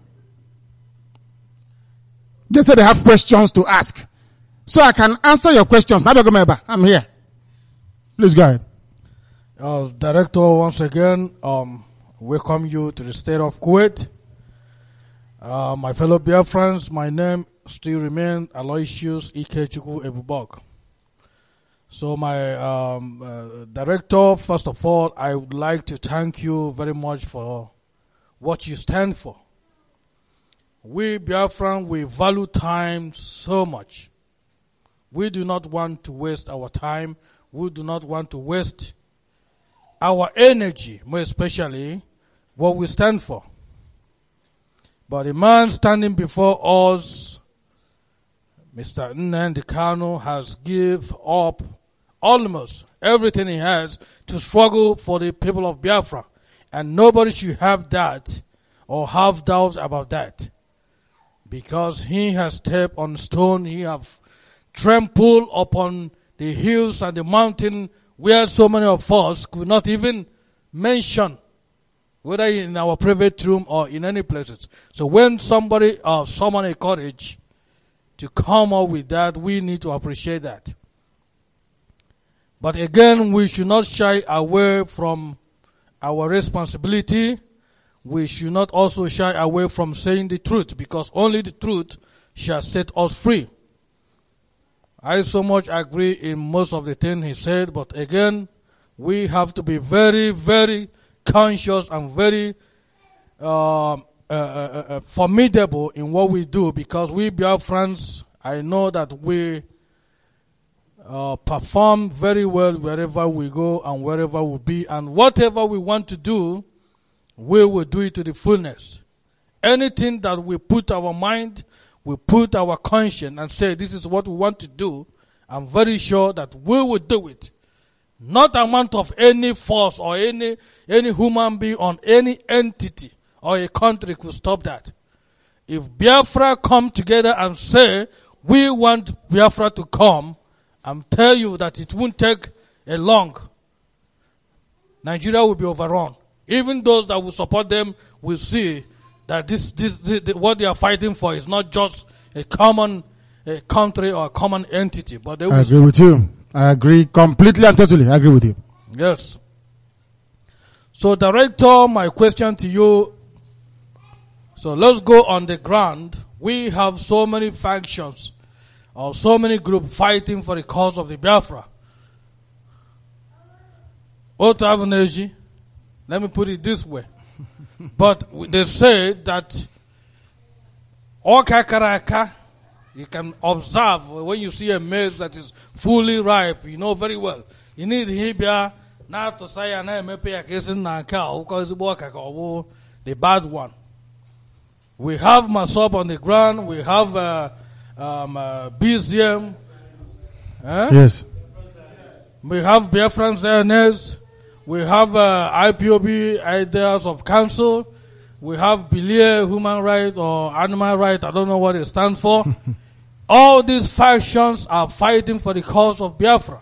They said they have questions to ask. So I can answer your questions. I'm here. Please go ahead. Uh, Director, once again, um, welcome you to the state of Kuwait. Uh, my fellow Biafrans, my name still remains Aloysius Ikechukwu Ebubog. So my um, uh, Director, first of all, I would like to thank you very much for what you stand for. We Biafran, we value time so much. We do not want to waste our time. We do not want to waste our energy, more especially what we stand for. But the man standing before us, Mister Nnamdi Kanu, has given up almost everything he has to struggle for the people of Biafra. And nobody should have that or have doubts about that. Because he has stepped on stone, he have trampled upon the hills and the mountain where so many of us could not even mention, whether in our private room or in any places. So when somebody or uh, someone encouraged to come up with that, we need to appreciate that. But again, we should not shy away from our responsibility. We should not also shy away from saying the truth, because only the truth shall set us free. I so much agree in most of the things he said, but again, we have to be very, very conscious and very uh, uh, uh, uh, formidable in what we do, because we Biafrans, I know that we uh, perform very well wherever we go and wherever we be, and whatever we want to do, we will do it to the fullness. Anything that we put our mind, we put our conscience and say this is what we want to do, I'm very sure that we will do it. Not amount of any force or any any human being on any entity or a country could stop that. If Biafra come together and say we want Biafra to come, I'm tell you that it won't take a long. Nigeria will be overrun. Even those that will support them will see that this, this, this what they are fighting for is not just a common a country or a common entity, but they will. I agree with you. I agree completely and totally. I agree with you. Yes. So, Director, my question to you. So, let's go on the ground. We have so many factions or so many groups fighting for the cause of the Biafra. Otavuneji, let me put it this way. But they say that Okakaraka, you can observe when you see a maize that is fully ripe, you know very well. You need hibia not to say na mepe against na cow because the bad one. We have masop on the ground. We have uh, um, uh, B C M. Eh? Yes. We have Biafran C N S. We have uh, I P O B, Ideas of Council. We have Belia, Human Rights or Animal Rights. I don't know what it stands for. All these factions are fighting for the cause of Biafra.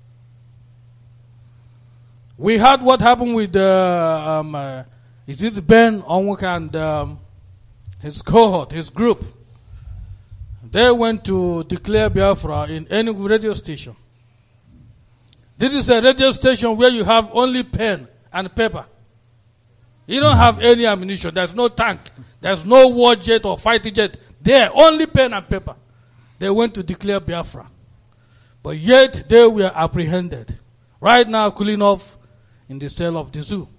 We had what happened with uh, um, uh, is it Ben Onwuka and um, his cohort, his group. They went to declare Biafra in any radio station. This is a radio station where you have only pen and paper. You don't have any ammunition. There's no tank. There's no war jet or fighter jet. There, only pen and paper. They went to declare Biafra. But yet they were apprehended. Right now, cooling off in the cell of the zoo.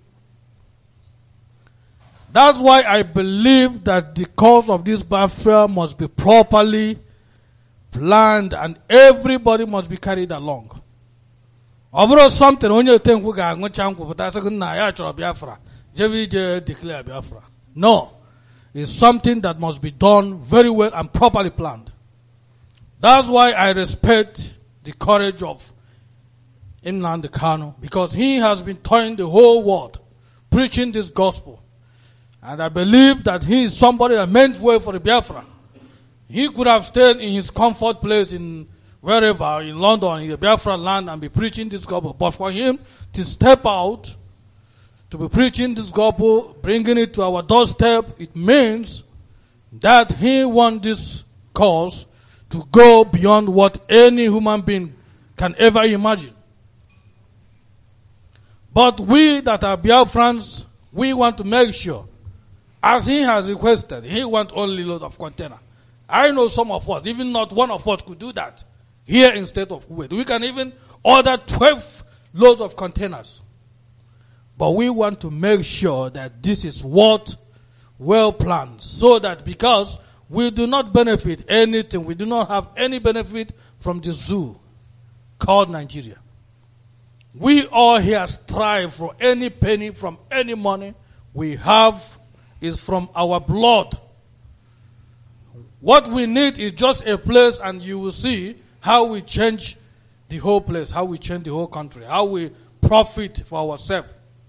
That's why I believe that the cause of this Biafra must be properly planned and everybody must be carried along. Overall, something when you think we got no chance for that, Biafra, declare Biafra. No, it's something that must be done very well and properly planned. That's why I respect the courage of Nnamdi Kanu, because he has been touring the whole world, preaching this gospel. And I believe that he is somebody that meant well for the Biafra. He could have stayed in his comfort place in wherever, in London, in the Biafra land, and be preaching this gospel. But for him to step out, to be preaching this gospel, bringing it to our doorstep, it means that he wants this cause to go beyond what any human being can ever imagine. But we that are Biafrans, we want to make sure, as he has requested, he wants only load of container. I know some of us, even not one of us could do that here in state of Kuwait. We can even order twelve loads of containers. But we want to make sure that this is what well planned, so that because we do not benefit anything, we do not have any benefit from the zoo called Nigeria. We all here strive for any penny from any money we have is from our blood What we need is just a place, and you will see how we change the whole place, how we change the whole country, how we profit for ourselves.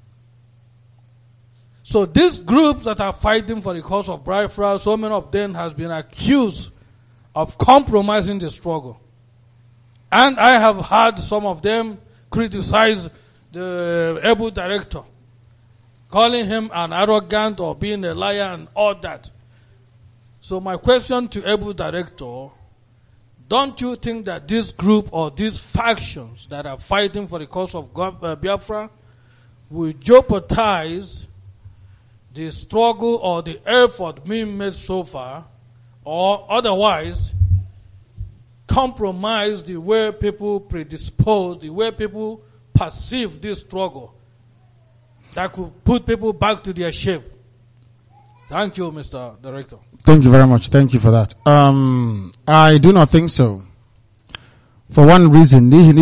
So these groups that are fighting for the cause of Biafra, so many of them has been accused of compromising the struggle. And I have heard some of them criticize the able director, calling him an arrogant or being a liar and all that. So my question to able director, don't you think that this group or these factions that are fighting for the cause of Biafra will jeopardize the struggle or the effort being made so far, or otherwise compromise the way people predispose, the way people perceive this struggle that could put people back to their shape? Thank you, Mister Director. Thank you very much. Thank you for that. Um, I do not think so. For one reason, you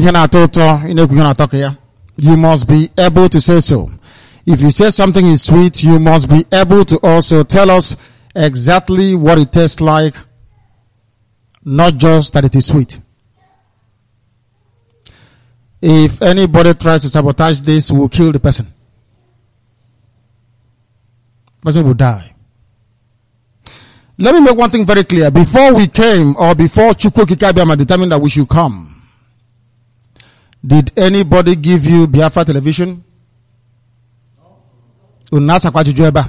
must be able to say so. If you say something is sweet, you must be able to also tell us exactly what it tastes like, not just that it is sweet. If anybody tries to sabotage this, we'll kill the person. The person will die. Let me make one thing very clear. Before we came, or before Chukwu Kikabiama determined that we should come, did anybody give you Biafra television? Unasa kwa jujueba.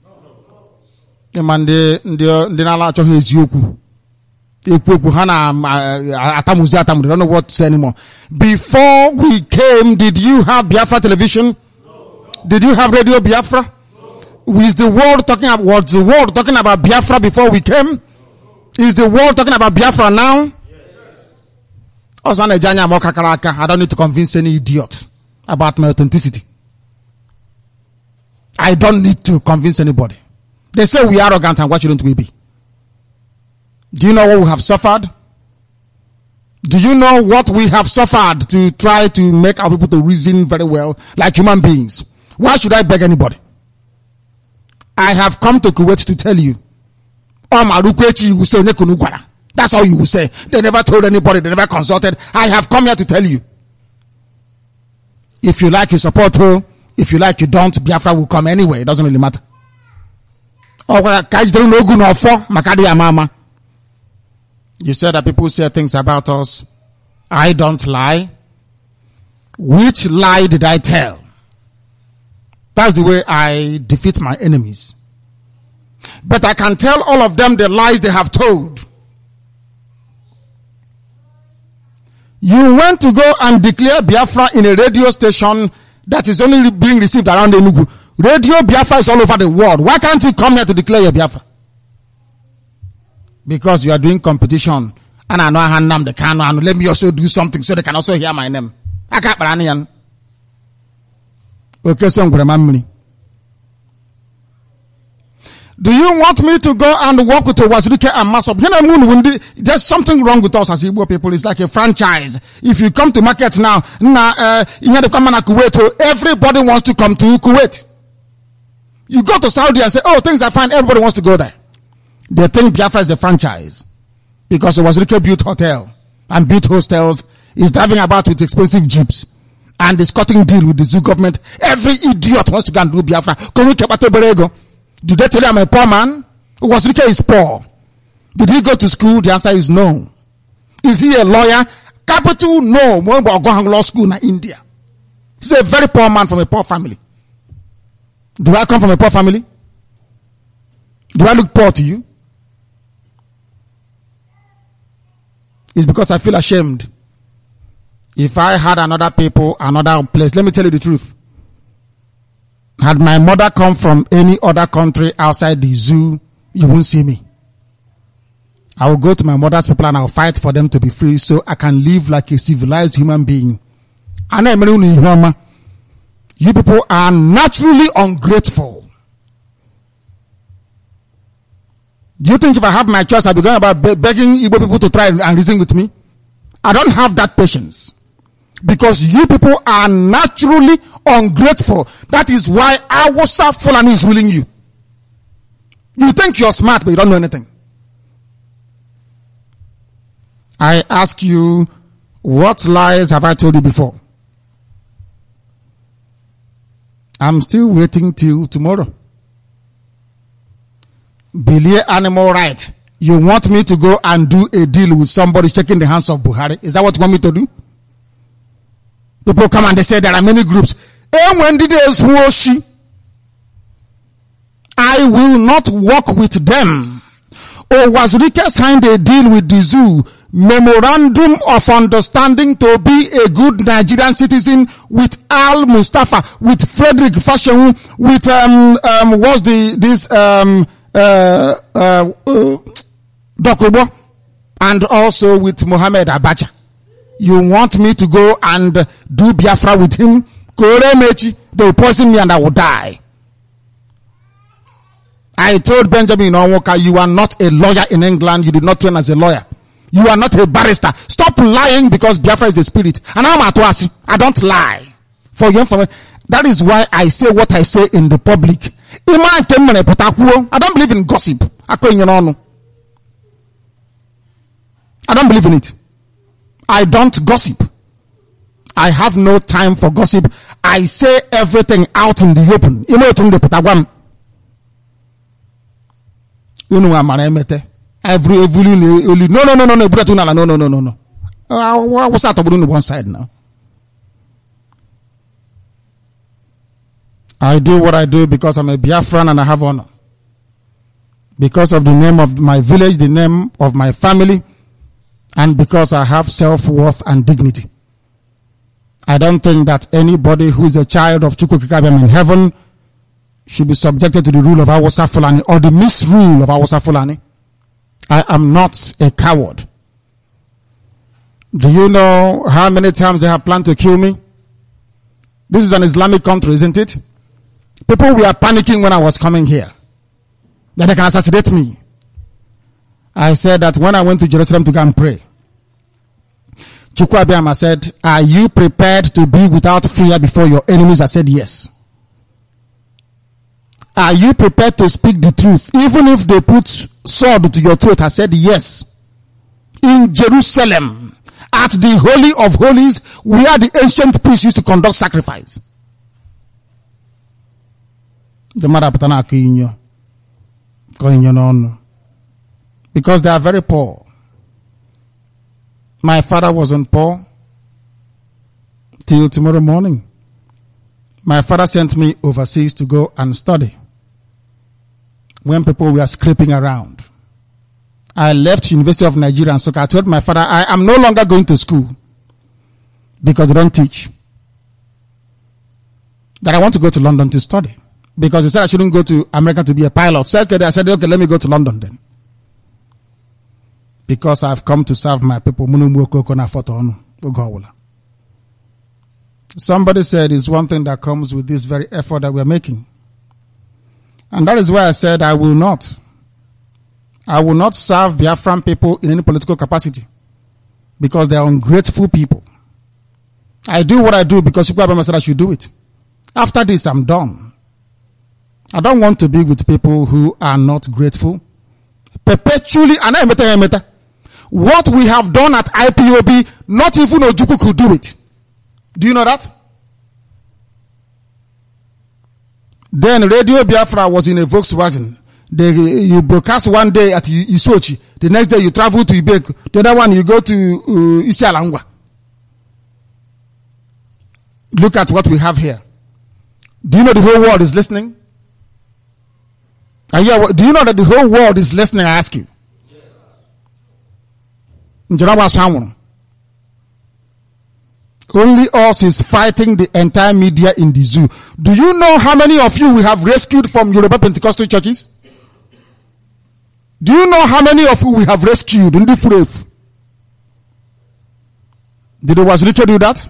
Mande ndio ndinala achohe eziokwu. Ekwu hana atamuzi atamu. They don't know what to say anymore. Before we came, did you have Biafra television? No. Did you have Radio Biafra? No. Is the world talking about was the world talking about Biafra before we came? No. Is the world talking about Biafra now? Yes. I don't need to convince any idiot about my authenticity. I don't need to convince anybody. They say we are arrogant, and why shouldn't we be? Do you know what we have suffered? Do you know what we have suffered to try to make our people to reason very well like human beings? Why should I beg anybody? I have come to Kuwait to tell you. That's all you will say. They never told anybody. They never consulted. I have come here to tell you. If you like, you support her. If you like, you don't. Biafra will come anyway. It doesn't really matter. You said that people say things about us. I don't lie. Which lie did I tell? That's the way I defeat my enemies. But I can tell all of them the lies they have told. You went to go and declare Biafra in a radio station that is only being received around Enugu. Radio Biafra is all over the world. Why can't you come here to declare your Biafra? Because you are doing competition. And I know I have the can and let me also do something so they can also hear my name. I can't brand Okay, so I'm Do you want me to go and work with Wazirike and Masop? There's something wrong with us as Igbo people. It's like a franchise. If you come to market now, uh, Kuwait, everybody wants to come to Kuwait. You go to Saudi and say, oh, things are fine. Everybody wants to go there. They think Biafra is a franchise because Wazirike built hotel and built hostels. He's driving about with expensive jeeps and is cutting deal with the zoo government. Every idiot wants to go and do Biafra. Did they tell you I'm a poor man? Wazirike is poor. Did he go to school? The answer is no. Is he a lawyer? Capital? No. Go law school in India. He's a very poor man from a poor family. Do I come from a poor family? Do I look poor to you? It's because I feel ashamed. If I had another people, another place, let me tell you the truth. Had my mother come from any other country outside the zoo, you won't see me. I will go to my mother's people and I will fight for them to be free so I can live like a civilized human being. You people are naturally ungrateful. Do you think if I have my choice, I'll be going about begging Igbo people to try and reason with me? I don't have that patience. Because you people are naturally ungrateful. That is why Awusa Fulani is ruling you. You think you're smart, but you don't know anything. I ask you, what lies have I told you before? I'm still waiting till tomorrow. Belie animal right. You want me to go and do a deal with somebody shaking the hands of Buhari? Is that what you want me to do? People come and they say there are many groups. And when did they she? I will not work with them. Or was Rika signed a deal with the zoo, memorandum of understanding to be a good Nigerian citizen with Al Mustafa, with Frederick Fashion, with um um what's the this um uh uh, uh Dokubo, and also with Mohammed Abacha. You want me to go and do Biafra with him? They will poison me and I will die. I told Benjamin Onwoka, you are not a lawyer in England. You did not train as a lawyer. You are not a barrister. Stop lying because Biafra is the spirit. And I'm at Wasi. I don't lie. For your information. That is why I say what I say in the public. I don't believe in gossip. I don't believe in it. I don't gossip. I have no time for gossip. I say everything out in the open. Every, every, no, no, no, no, no, no, no, no, no, no. Uh, what's that about on one side now? I do what I do because I'm a Biafran and I have honor. Because of the name of my village, the name of my family, and because I have self-worth and dignity. I don't think that anybody who is a child of Chukwukikabem in heaven should be subjected to the rule of Awasa Fulani or the misrule of Awasa Fulani. I am not a coward. Do you know how many times they have planned to kill me? This is an Islamic country, isn't it? People were panicking when I was coming here, that they can assassinate me. I said that when I went to Jerusalem to go and pray, Chukwuabiama said, are you prepared to be without fear before your enemies? I said, yes. Are you prepared to speak the truth, even if they put sword to your throat? I said, yes. In Jerusalem, at the Holy of Holies, where the ancient priests used to conduct sacrifice. The Marapatana Kinyo. Because they are very poor. My father wasn't poor till tomorrow morning. My father sent me overseas to go and study when people were scraping around. I left University of Nigeria, and so I told my father, I am no longer going to school because they don't teach. That I want to go to London to study because he said I shouldn't go to America to be a pilot. So okay, I said, okay, let me go to London then. Because I've come to serve my people. Somebody said it's one thing that comes with this very effort that we're making. And that is why I said I will not. I will not serve Biafran people in any political capacity. Because they are ungrateful people. I do what I do because Chukwuabiama said I should do it. After this, I'm done. I don't want to be with people who are not grateful. Perpetually, and I meta, I meta. What we have done at I P O B, not even Ojukwu could do it. Do you know that? Then Radio Biafra was in a Volkswagen. They, you broadcast one day at Isochi. The next day you travel to Ibeku. The other one you go to uh, Isialangwa. Look at what we have here. Do you know the whole world is listening? And yeah, do you know that the whole world is listening? I ask you. Yes. Only us is fighting the entire media in the zoo. Do you know how many of you we have rescued from Yoruba Pentecostal churches? Do you know how many of you we have rescued in the Furef? Did the Wazirike do that?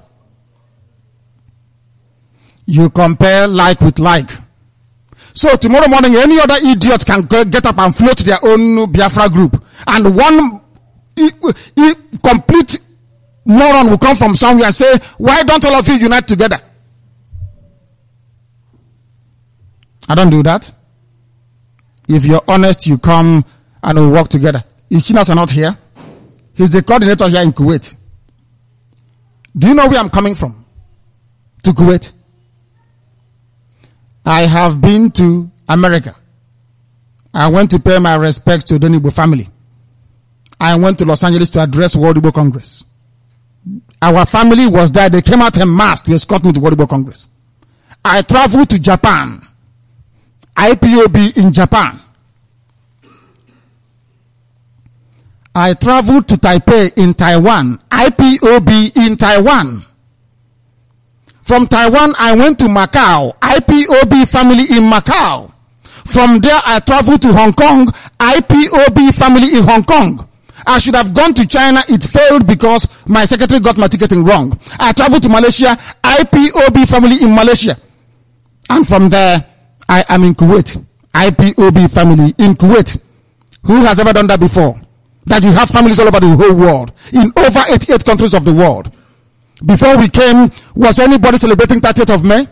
You compare like with like. So tomorrow morning, any other idiot can get up and float their own Biafra group. And one e- e- complete moron will come from somewhere and say, why don't all of you unite together? I don't do that. If you're honest, you come and we work together. Is Chinas are not here? He's the coordinator here in Kuwait. Do you know where I'm coming from? To Kuwait. I have been to America. I went to pay my respects to the Igbo family. I went to Los Angeles to address World Igbo Congress. Our family was there. They came out en masse to escort me to World Igbo Congress. I traveled to Japan. I P O B in Japan. I traveled to Taipei in Taiwan. I P O B in Taiwan. From Taiwan, I went to Macau. I P O B family in Macau. From there, I traveled to Hong Kong. I P O B family in Hong Kong. I should have gone to China. It failed because my secretary got my ticketing wrong. I traveled to Malaysia. I P O B family in Malaysia. And from there, I am in Kuwait. I P O B family in Kuwait. Who has ever done that before? That you have families all over the whole world. In over eighty-eight countries of the world. Before we came, was anybody celebrating thirtieth of May?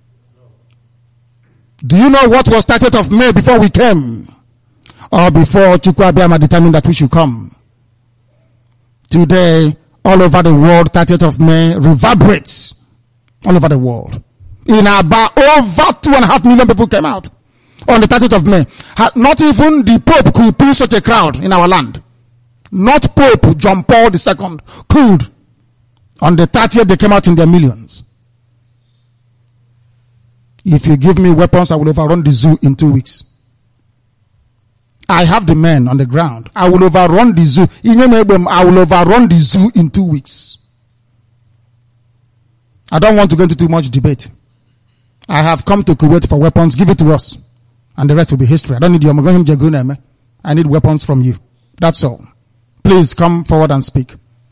Do you know what was thirtieth of May before we came? Or before Chukwu Abiyama determined that we should come? Today, all over the world, thirtieth of May reverberates all over the world. In about over two and a half million people came out on the thirtieth of May. Not even the Pope could pull such a crowd in our land. Not Pope John Paul the Second could. On the thirtieth, they came out in their millions. If you give me weapons, I will overrun the zoo in two weeks. I have the men on the ground. I will overrun the zoo. I will overrun the zoo in two weeks. I don't want to go into too much debate. I have come to Kuwait for weapons. Give it to us. And the rest will be history. I don't need your Magahim Jaguneme. I need weapons from you. That's all. Please come forward and speak.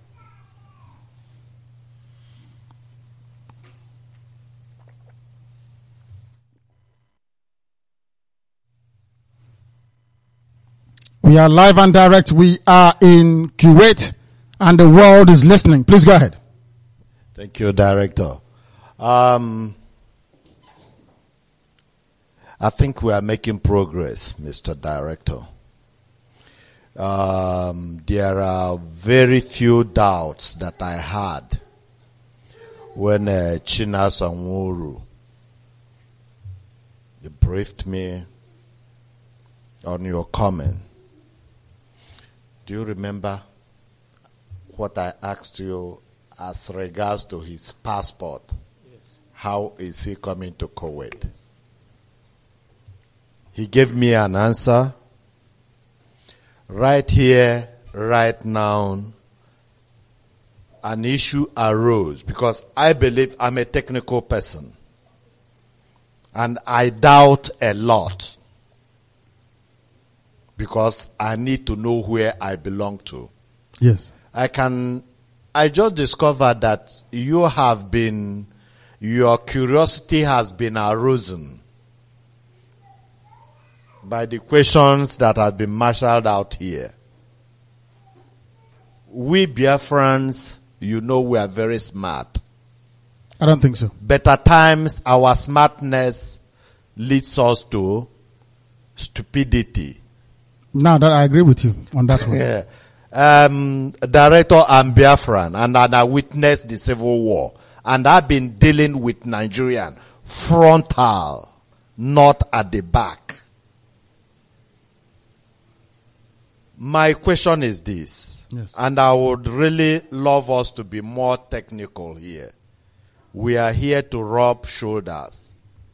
We are live and direct. We are in Kuwait and the world is listening. Please go ahead. Thank you, Director. Um, I think we are making progress, Mister Director. Um, there are very few doubts that I had when uh, Chinasa Nwuru briefed me on your comment. Do you remember what I asked you as regards to his passport? Yes. How is he coming to Kuwait? He gave me an answer. Right here, right now, an issue arose because I believe I'm a technical person. And I doubt a lot. Because I need to know where I belong to. Yes. I can, I just discovered that you have been, your curiosity has been aroused by the questions that have been marshaled out here. We Biafrans, you know we are very smart. I don't think so. But at times our smartness leads us to stupidity. Now that I agree with you on that one. Yeah. Um, Director, I'm Biafran, and, and I witnessed the civil war. And I've been dealing with Nigerian frontal, not at the back. My question is this, yes. And I would really love us to be more technical here. We are here to rub shoulders.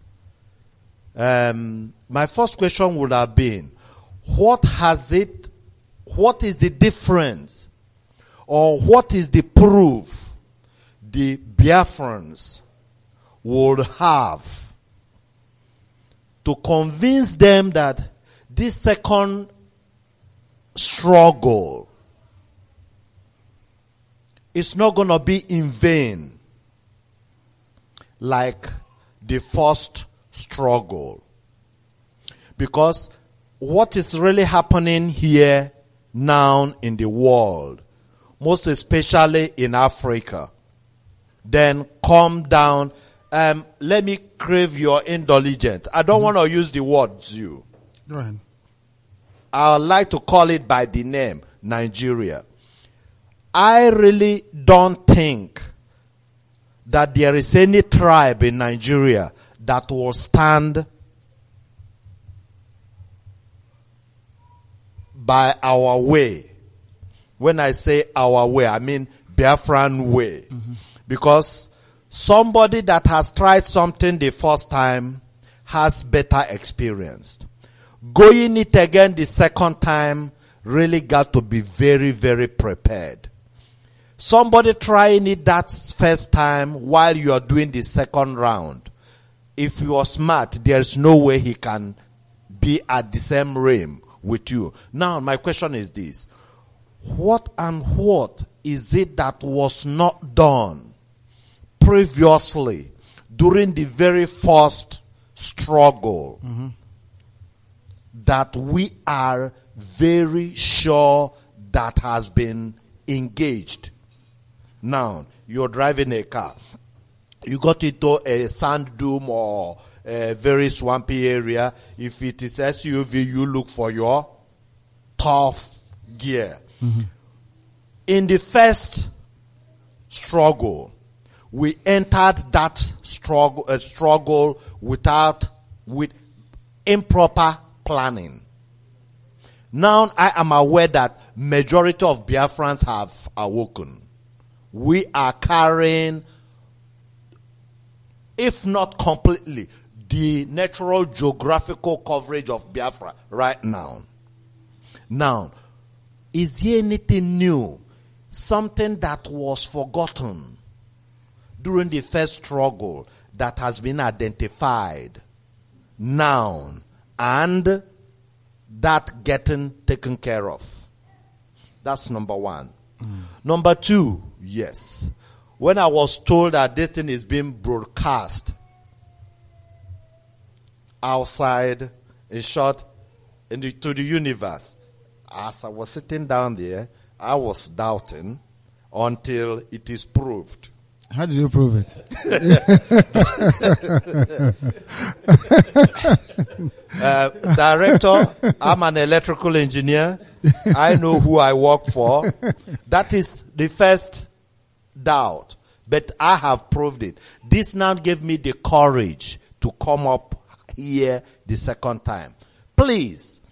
Um, my first question would have been, what has it, what is the difference or what is the proof the Biafrans would have to convince them that this second struggle is not going to be in vain like the first struggle? Because what is really happening here now in the world, most especially in Africa, then come down. Um, let me crave your indulgence. I don't mm-hmm. want to use the word Jew. Go ahead. I would like to call it by the name Nigeria. I really don't think that there is any tribe in Nigeria that will stand by our way. When I say our way, I mean Biafran way. Mm-hmm. Because somebody that has tried something the first time has better experience. Going it again the second time really got to be very, very prepared. Somebody trying it that first time while you are doing the second round, if you are smart, there's no way he can be at the same realm with you. Now, my question is this. What and what is it that was not done previously during the very first struggle mm-hmm. that we are very sure that has been engaged? Now, you're driving a car. You got into a sand dune or a very swampy area. If it is S U V, you look for your tough gear. Mm-hmm. In the first struggle, we entered that struggle, uh, struggle without, with improper planning. Now I am aware that majority of Biafrans have awoken. We are carrying, if not completely, the natural geographical coverage of Biafra right now. Now, is there anything new? Something that was forgotten during the first struggle that has been identified now and that getting taken care of? That's number one. Mm. Number two, yes. When I was told that this thing is being broadcast outside, in short, in the, to the universe, as I was sitting down there, I was doubting until it is proved. How did you prove it? uh, director, I'm an electrical engineer. I know who I work for. That is the first doubt. But I have proved it. This now gave me the courage to come up here the second time. Please.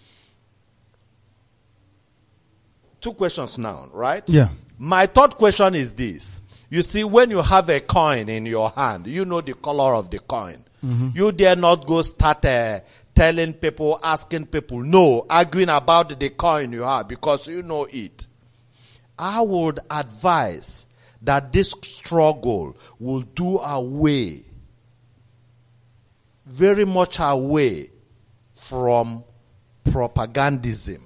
Two questions now, right? Yeah. My third question is this. You see, when you have a coin in your hand, you know the color of the coin. Mm-hmm. You dare not go start uh, telling people, asking people, no, arguing about the coin you have because you know it. I would advise that this struggle will do away, very much away from propagandism.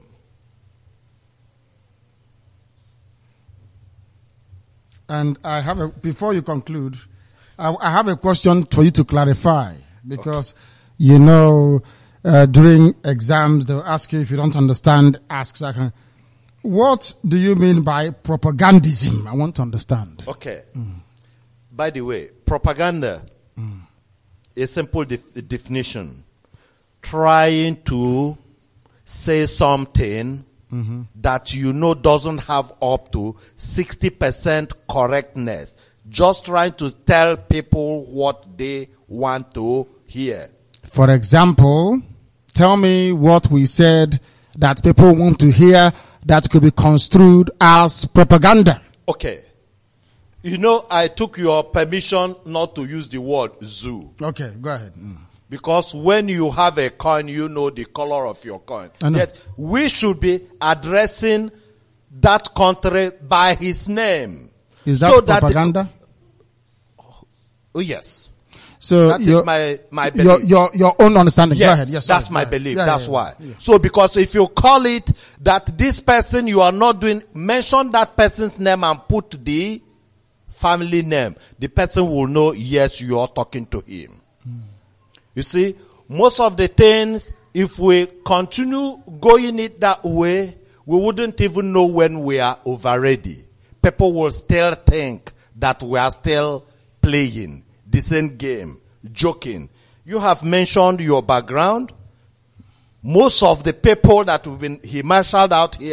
And I have a, before you conclude, I, I have a question for you to clarify because, okay. you know, uh, during exams, they'll ask you if you don't understand, ask. What do you mean by propagandism? I want to understand. Okay. Mm. By the way, propaganda, mm. a simple def- definition, trying to say something mm-hmm. that you know doesn't have up to sixty percent correctness. Just trying to tell people what they want to hear. For example, tell me what we said that people want to hear that could be construed as propaganda. Okay. You know, I took your permission not to use the word zoo. Okay, go ahead. Mm. Because when you have a coin, you know the color of your coin. Yet we should be addressing that country by his name. Is that so propaganda? That oh, yes. So that is my, my belief. Your, your, your own understanding. Yes, Go ahead. Yes, that's sorry. my Go belief. yeah, that's yeah, why. Yeah. So because if you call it that this person you are not doing, mention that person's name and put the family name, the person will know, yes, you are talking to him. Mm. You see, most of the things, if we continue going it that way, we wouldn't even know when we are over ready. People will still think that we are still playing the same game, joking. You have mentioned your background. Most of the people that have been he marshaled out here,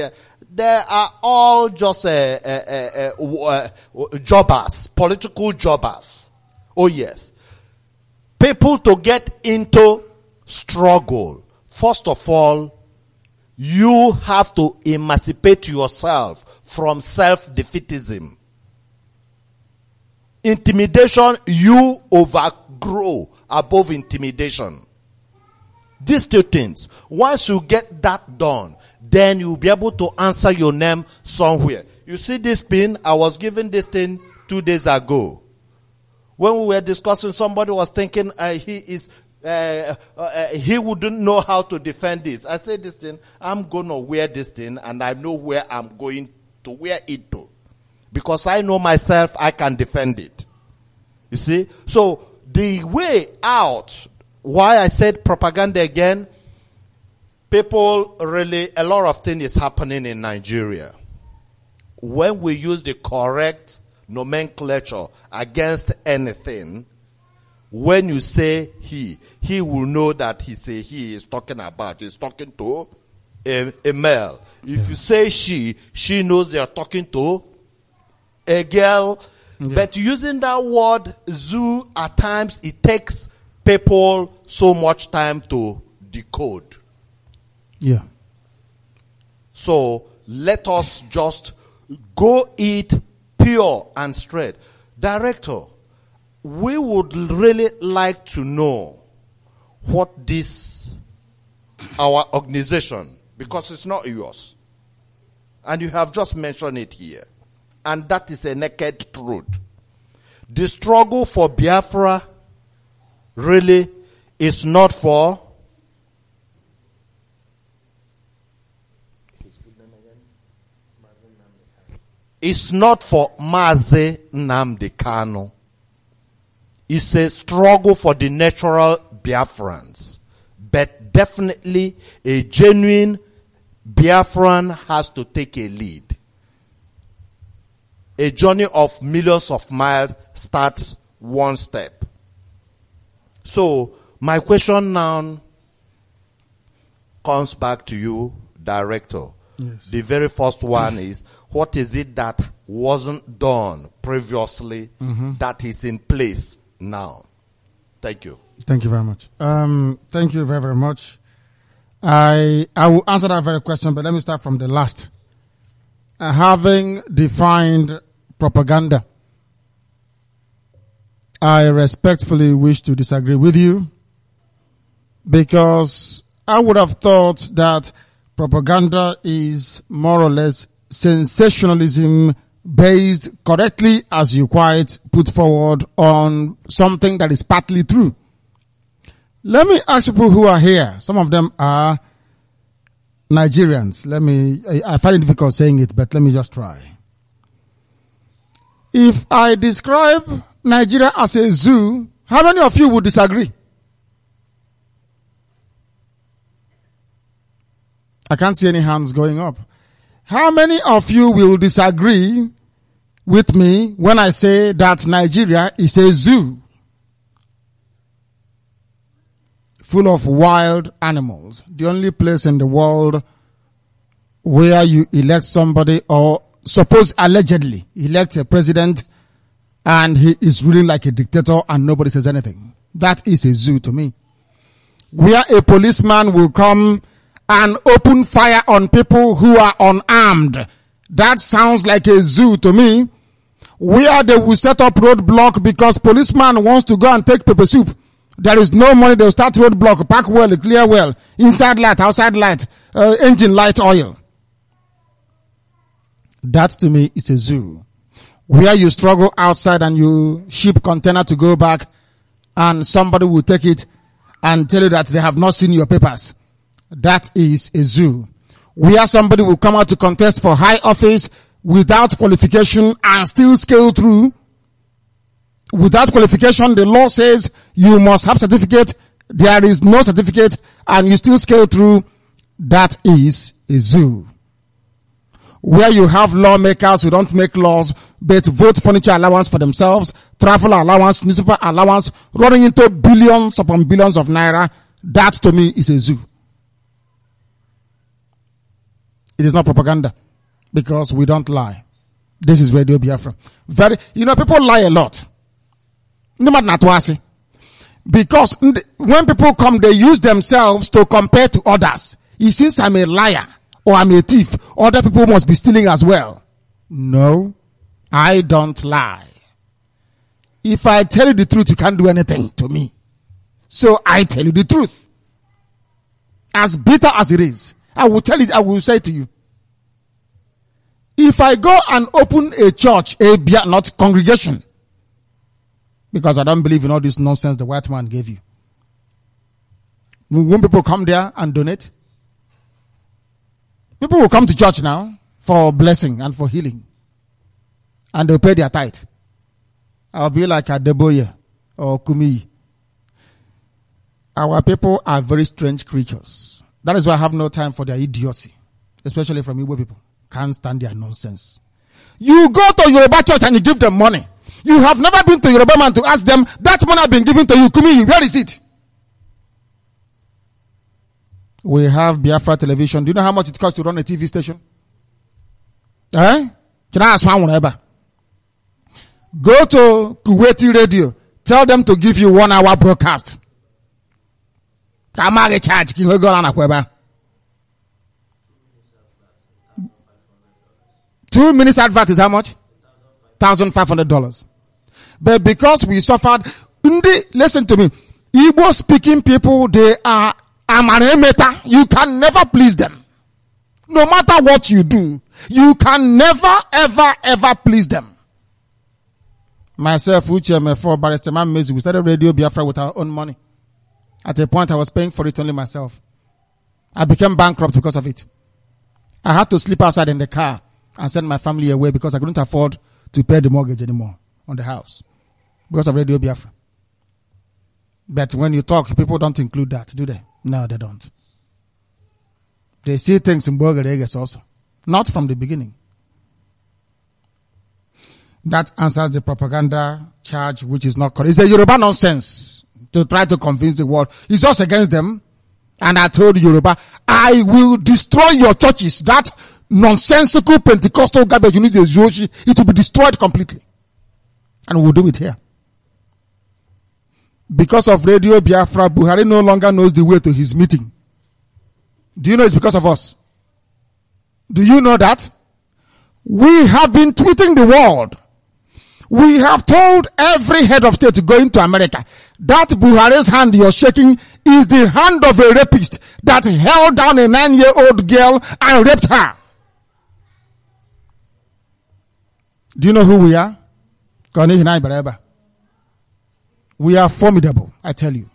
they are all just uh, uh, uh, uh, uh, jobbers, political jobbers. Oh yes. People to get into struggle. First of all, you have to emancipate yourself from self-defeatism. Intimidation, you overgrow above intimidation. These two things. Once you get that done, then you'll be able to answer your name somewhere. You see this pin? I was given this thing two days ago. When we were discussing, somebody was thinking uh, he is uh, uh, he wouldn't know how to defend this. I said this thing, I'm going to wear this thing, and I know where I'm going to wear it to. Because I know myself, I can defend it. You see? So the way out, why I said propaganda again, people really, a lot of things is happening in Nigeria. When we use the correct nomenclature against anything, when you say he, he will know that he say he is talking about, he's talking to a, a male. If yeah. you say she, she knows they are talking to a girl. Yeah. But using that word zoo, at times it takes people so much time to decode. Yeah. So let us just go eat pure and straight. Director, we would really like to know what this, our organization, because it's not yours, and you have just mentioned it here, and that is a naked truth. The struggle for Biafra really is not for It's not for Mazi Nnamdi Kanu. It's a struggle for the natural Biafrans. But definitely a genuine Biafran has to take a lead. A journey of millions of miles starts one step. So my question now comes back to you, Director. Yes. The very first one is, what is it that wasn't done previously mm-hmm. that is in place now? Thank you. Thank you very much. Um, thank you very, very much. I I will answer that very question, but let me start from the last. Uh, having defined propaganda, I respectfully wish to disagree with you, because I would have thought that propaganda is more or less sensationalism based correctly, as you quite put forward, on something that is partly true. Let me ask people who are here. Some of them are Nigerians. Let me, I, I find it difficult saying it, but let me just try. If I describe Nigeria as a zoo, how many of you would disagree? I can't see any hands going up. How many of you will disagree with me when I say that Nigeria is a zoo full of wild animals? The only place in the world where you elect somebody, or suppose allegedly elect a president, and he is ruling like a dictator and nobody says anything. That is a zoo to me. Where a policeman will come and open fire on people who are unarmed. That sounds like a zoo to me. Where they will set up roadblock because policeman wants to go and take pepper soup. There is no money, they'll start roadblock, park well, clear well, inside light, outside light, uh, engine light, oil. That to me is a zoo. Where you struggle outside and you ship container to go back, and somebody will take it and tell you that they have not seen your papers. That is a zoo. Where somebody will come out to contest for high office without qualification and still scale through. Without qualification, the law says you must have certificate. There is no certificate and you still scale through. That is a zoo. Where you have lawmakers who don't make laws but vote furniture allowance for themselves, travel allowance, newspaper allowance, running into billions upon billions of naira. That to me is a zoo. It is not propaganda. because we don't lie. This is Radio Biafra. Very, you know, people lie a lot. Because when people come, they use themselves to compare to others. It seems I'm a liar or I'm a thief. Other people must be stealing as well. No, I don't lie. If I tell you the truth, you can't do anything to me. So I tell you the truth. As bitter as it is, I will tell it, I will say to you. If I go and open a church, a bia, not congregation, because I don't believe in all this nonsense the white man gave you. When people come there and donate, people will come to church now for blessing and for healing. And they'll pay their tithe. I'll be like Adeboye or Kumi. Our people are very strange creatures. That is why I have no time for their idiocy. Especially from Igbo people. Can't stand their nonsense. You go to Yoruba church and you give them money. You have never been to Yoruba man to ask them, that money I've been given to you, Kumi, where is it? We have Biafra television. Do you know how much it costs to run a T V station? Eh? Can I ask one ever? Go to Kuwaiti radio. Tell them to give you one hour broadcast. Charge. Two minutes advert is how much? Thousand five hundred dollars. But because we suffered, listen to me, Igbo speaking people, they are amaremeta. You can never please them. No matter what you do, you can never, ever, ever please them. Myself, Uche, Mefo, Barrister Man Mezi, we started Radio Biafra with our own money. At a point, I was paying for it only myself. I became bankrupt because of it. I had to sleep outside in the car and send my family away because I couldn't afford to pay the mortgage anymore on the house because of Radio Biafra. But when you talk, people don't include that, do they? No, they don't. They see things in Bogareges also. Not from the beginning. That answers the propaganda charge, which is not correct. It's a Yoruba nonsense to try to convince the world. It's just against them. And I told Yoruba, I will destroy your churches. That nonsensical Pentecostal garbage you need to use, it will be destroyed completely. And we'll do it here. Because of Radio Biafra, Buhari no longer knows the way to his meeting. Do you know it's because of us? Do you know that? We have been tweeting the world. We have told every head of state to go into America. That Buhari's hand you're shaking is the hand of a rapist that held down a nine-year-old girl and raped her. Do you know who we are? We are formidable, I tell you.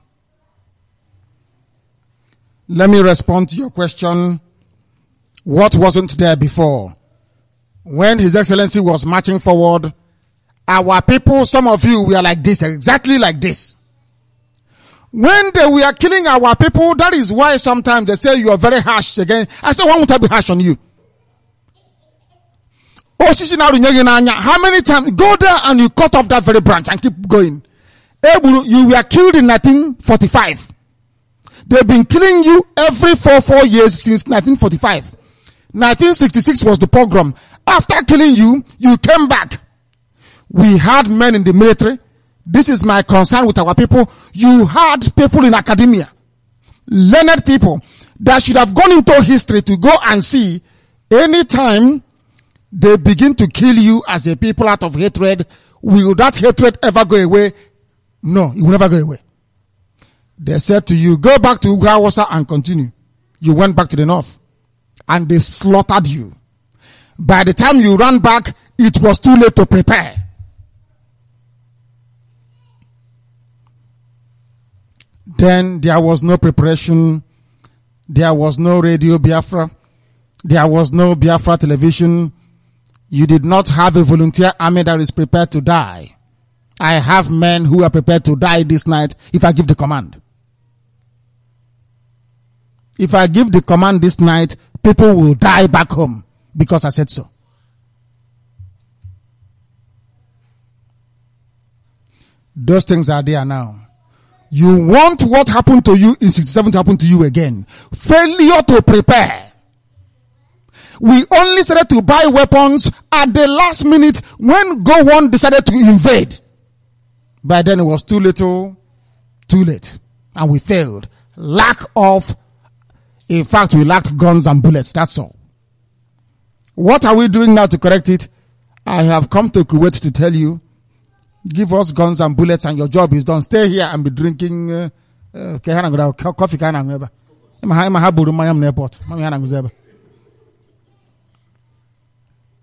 Let me respond to your question. What wasn't there before? When His Excellency was marching forward, our people, some of you were like this, exactly like this. When they were killing our people, that is why sometimes they say you are very harsh again. I say, why won't I be harsh on you? How many times? Go there and you cut off that very branch and keep going. You were killed in nineteen forty-five. They've been killing you every four, four years since nineteen forty-five. nineteen sixty-six was the pogrom. After killing you, you came back. We had men in the military. This is my concern with our people. You had people in academia, learned people that should have gone into history to go and see anytime they begin to kill you as a people out of hatred, will that hatred ever go away? No, it will never go away. They said to you, go back to Ugawasa and continue. You went back to the north and they slaughtered you. By the time you ran back, it was too late to prepare. Then there was no preparation. There was no Radio Biafra. There was no Biafra television. You did not have a volunteer army that is prepared to die. I have men who are prepared to die this night if I give the command. If I give the command this night, people will die back home because I said so. Those things are there now. You want what happened to you in sixty-seven to happen to you again. Failure to prepare. We only started to buy weapons at the last minute when Gowon decided to invade. By then it was too little, too late. And we failed. Lack of, in fact, we lacked guns and bullets. That's all. What are we doing now to correct it? I have come to Kuwait to tell you, give us guns and bullets and your job is done. Stay here and be drinking uh, uh, coffee.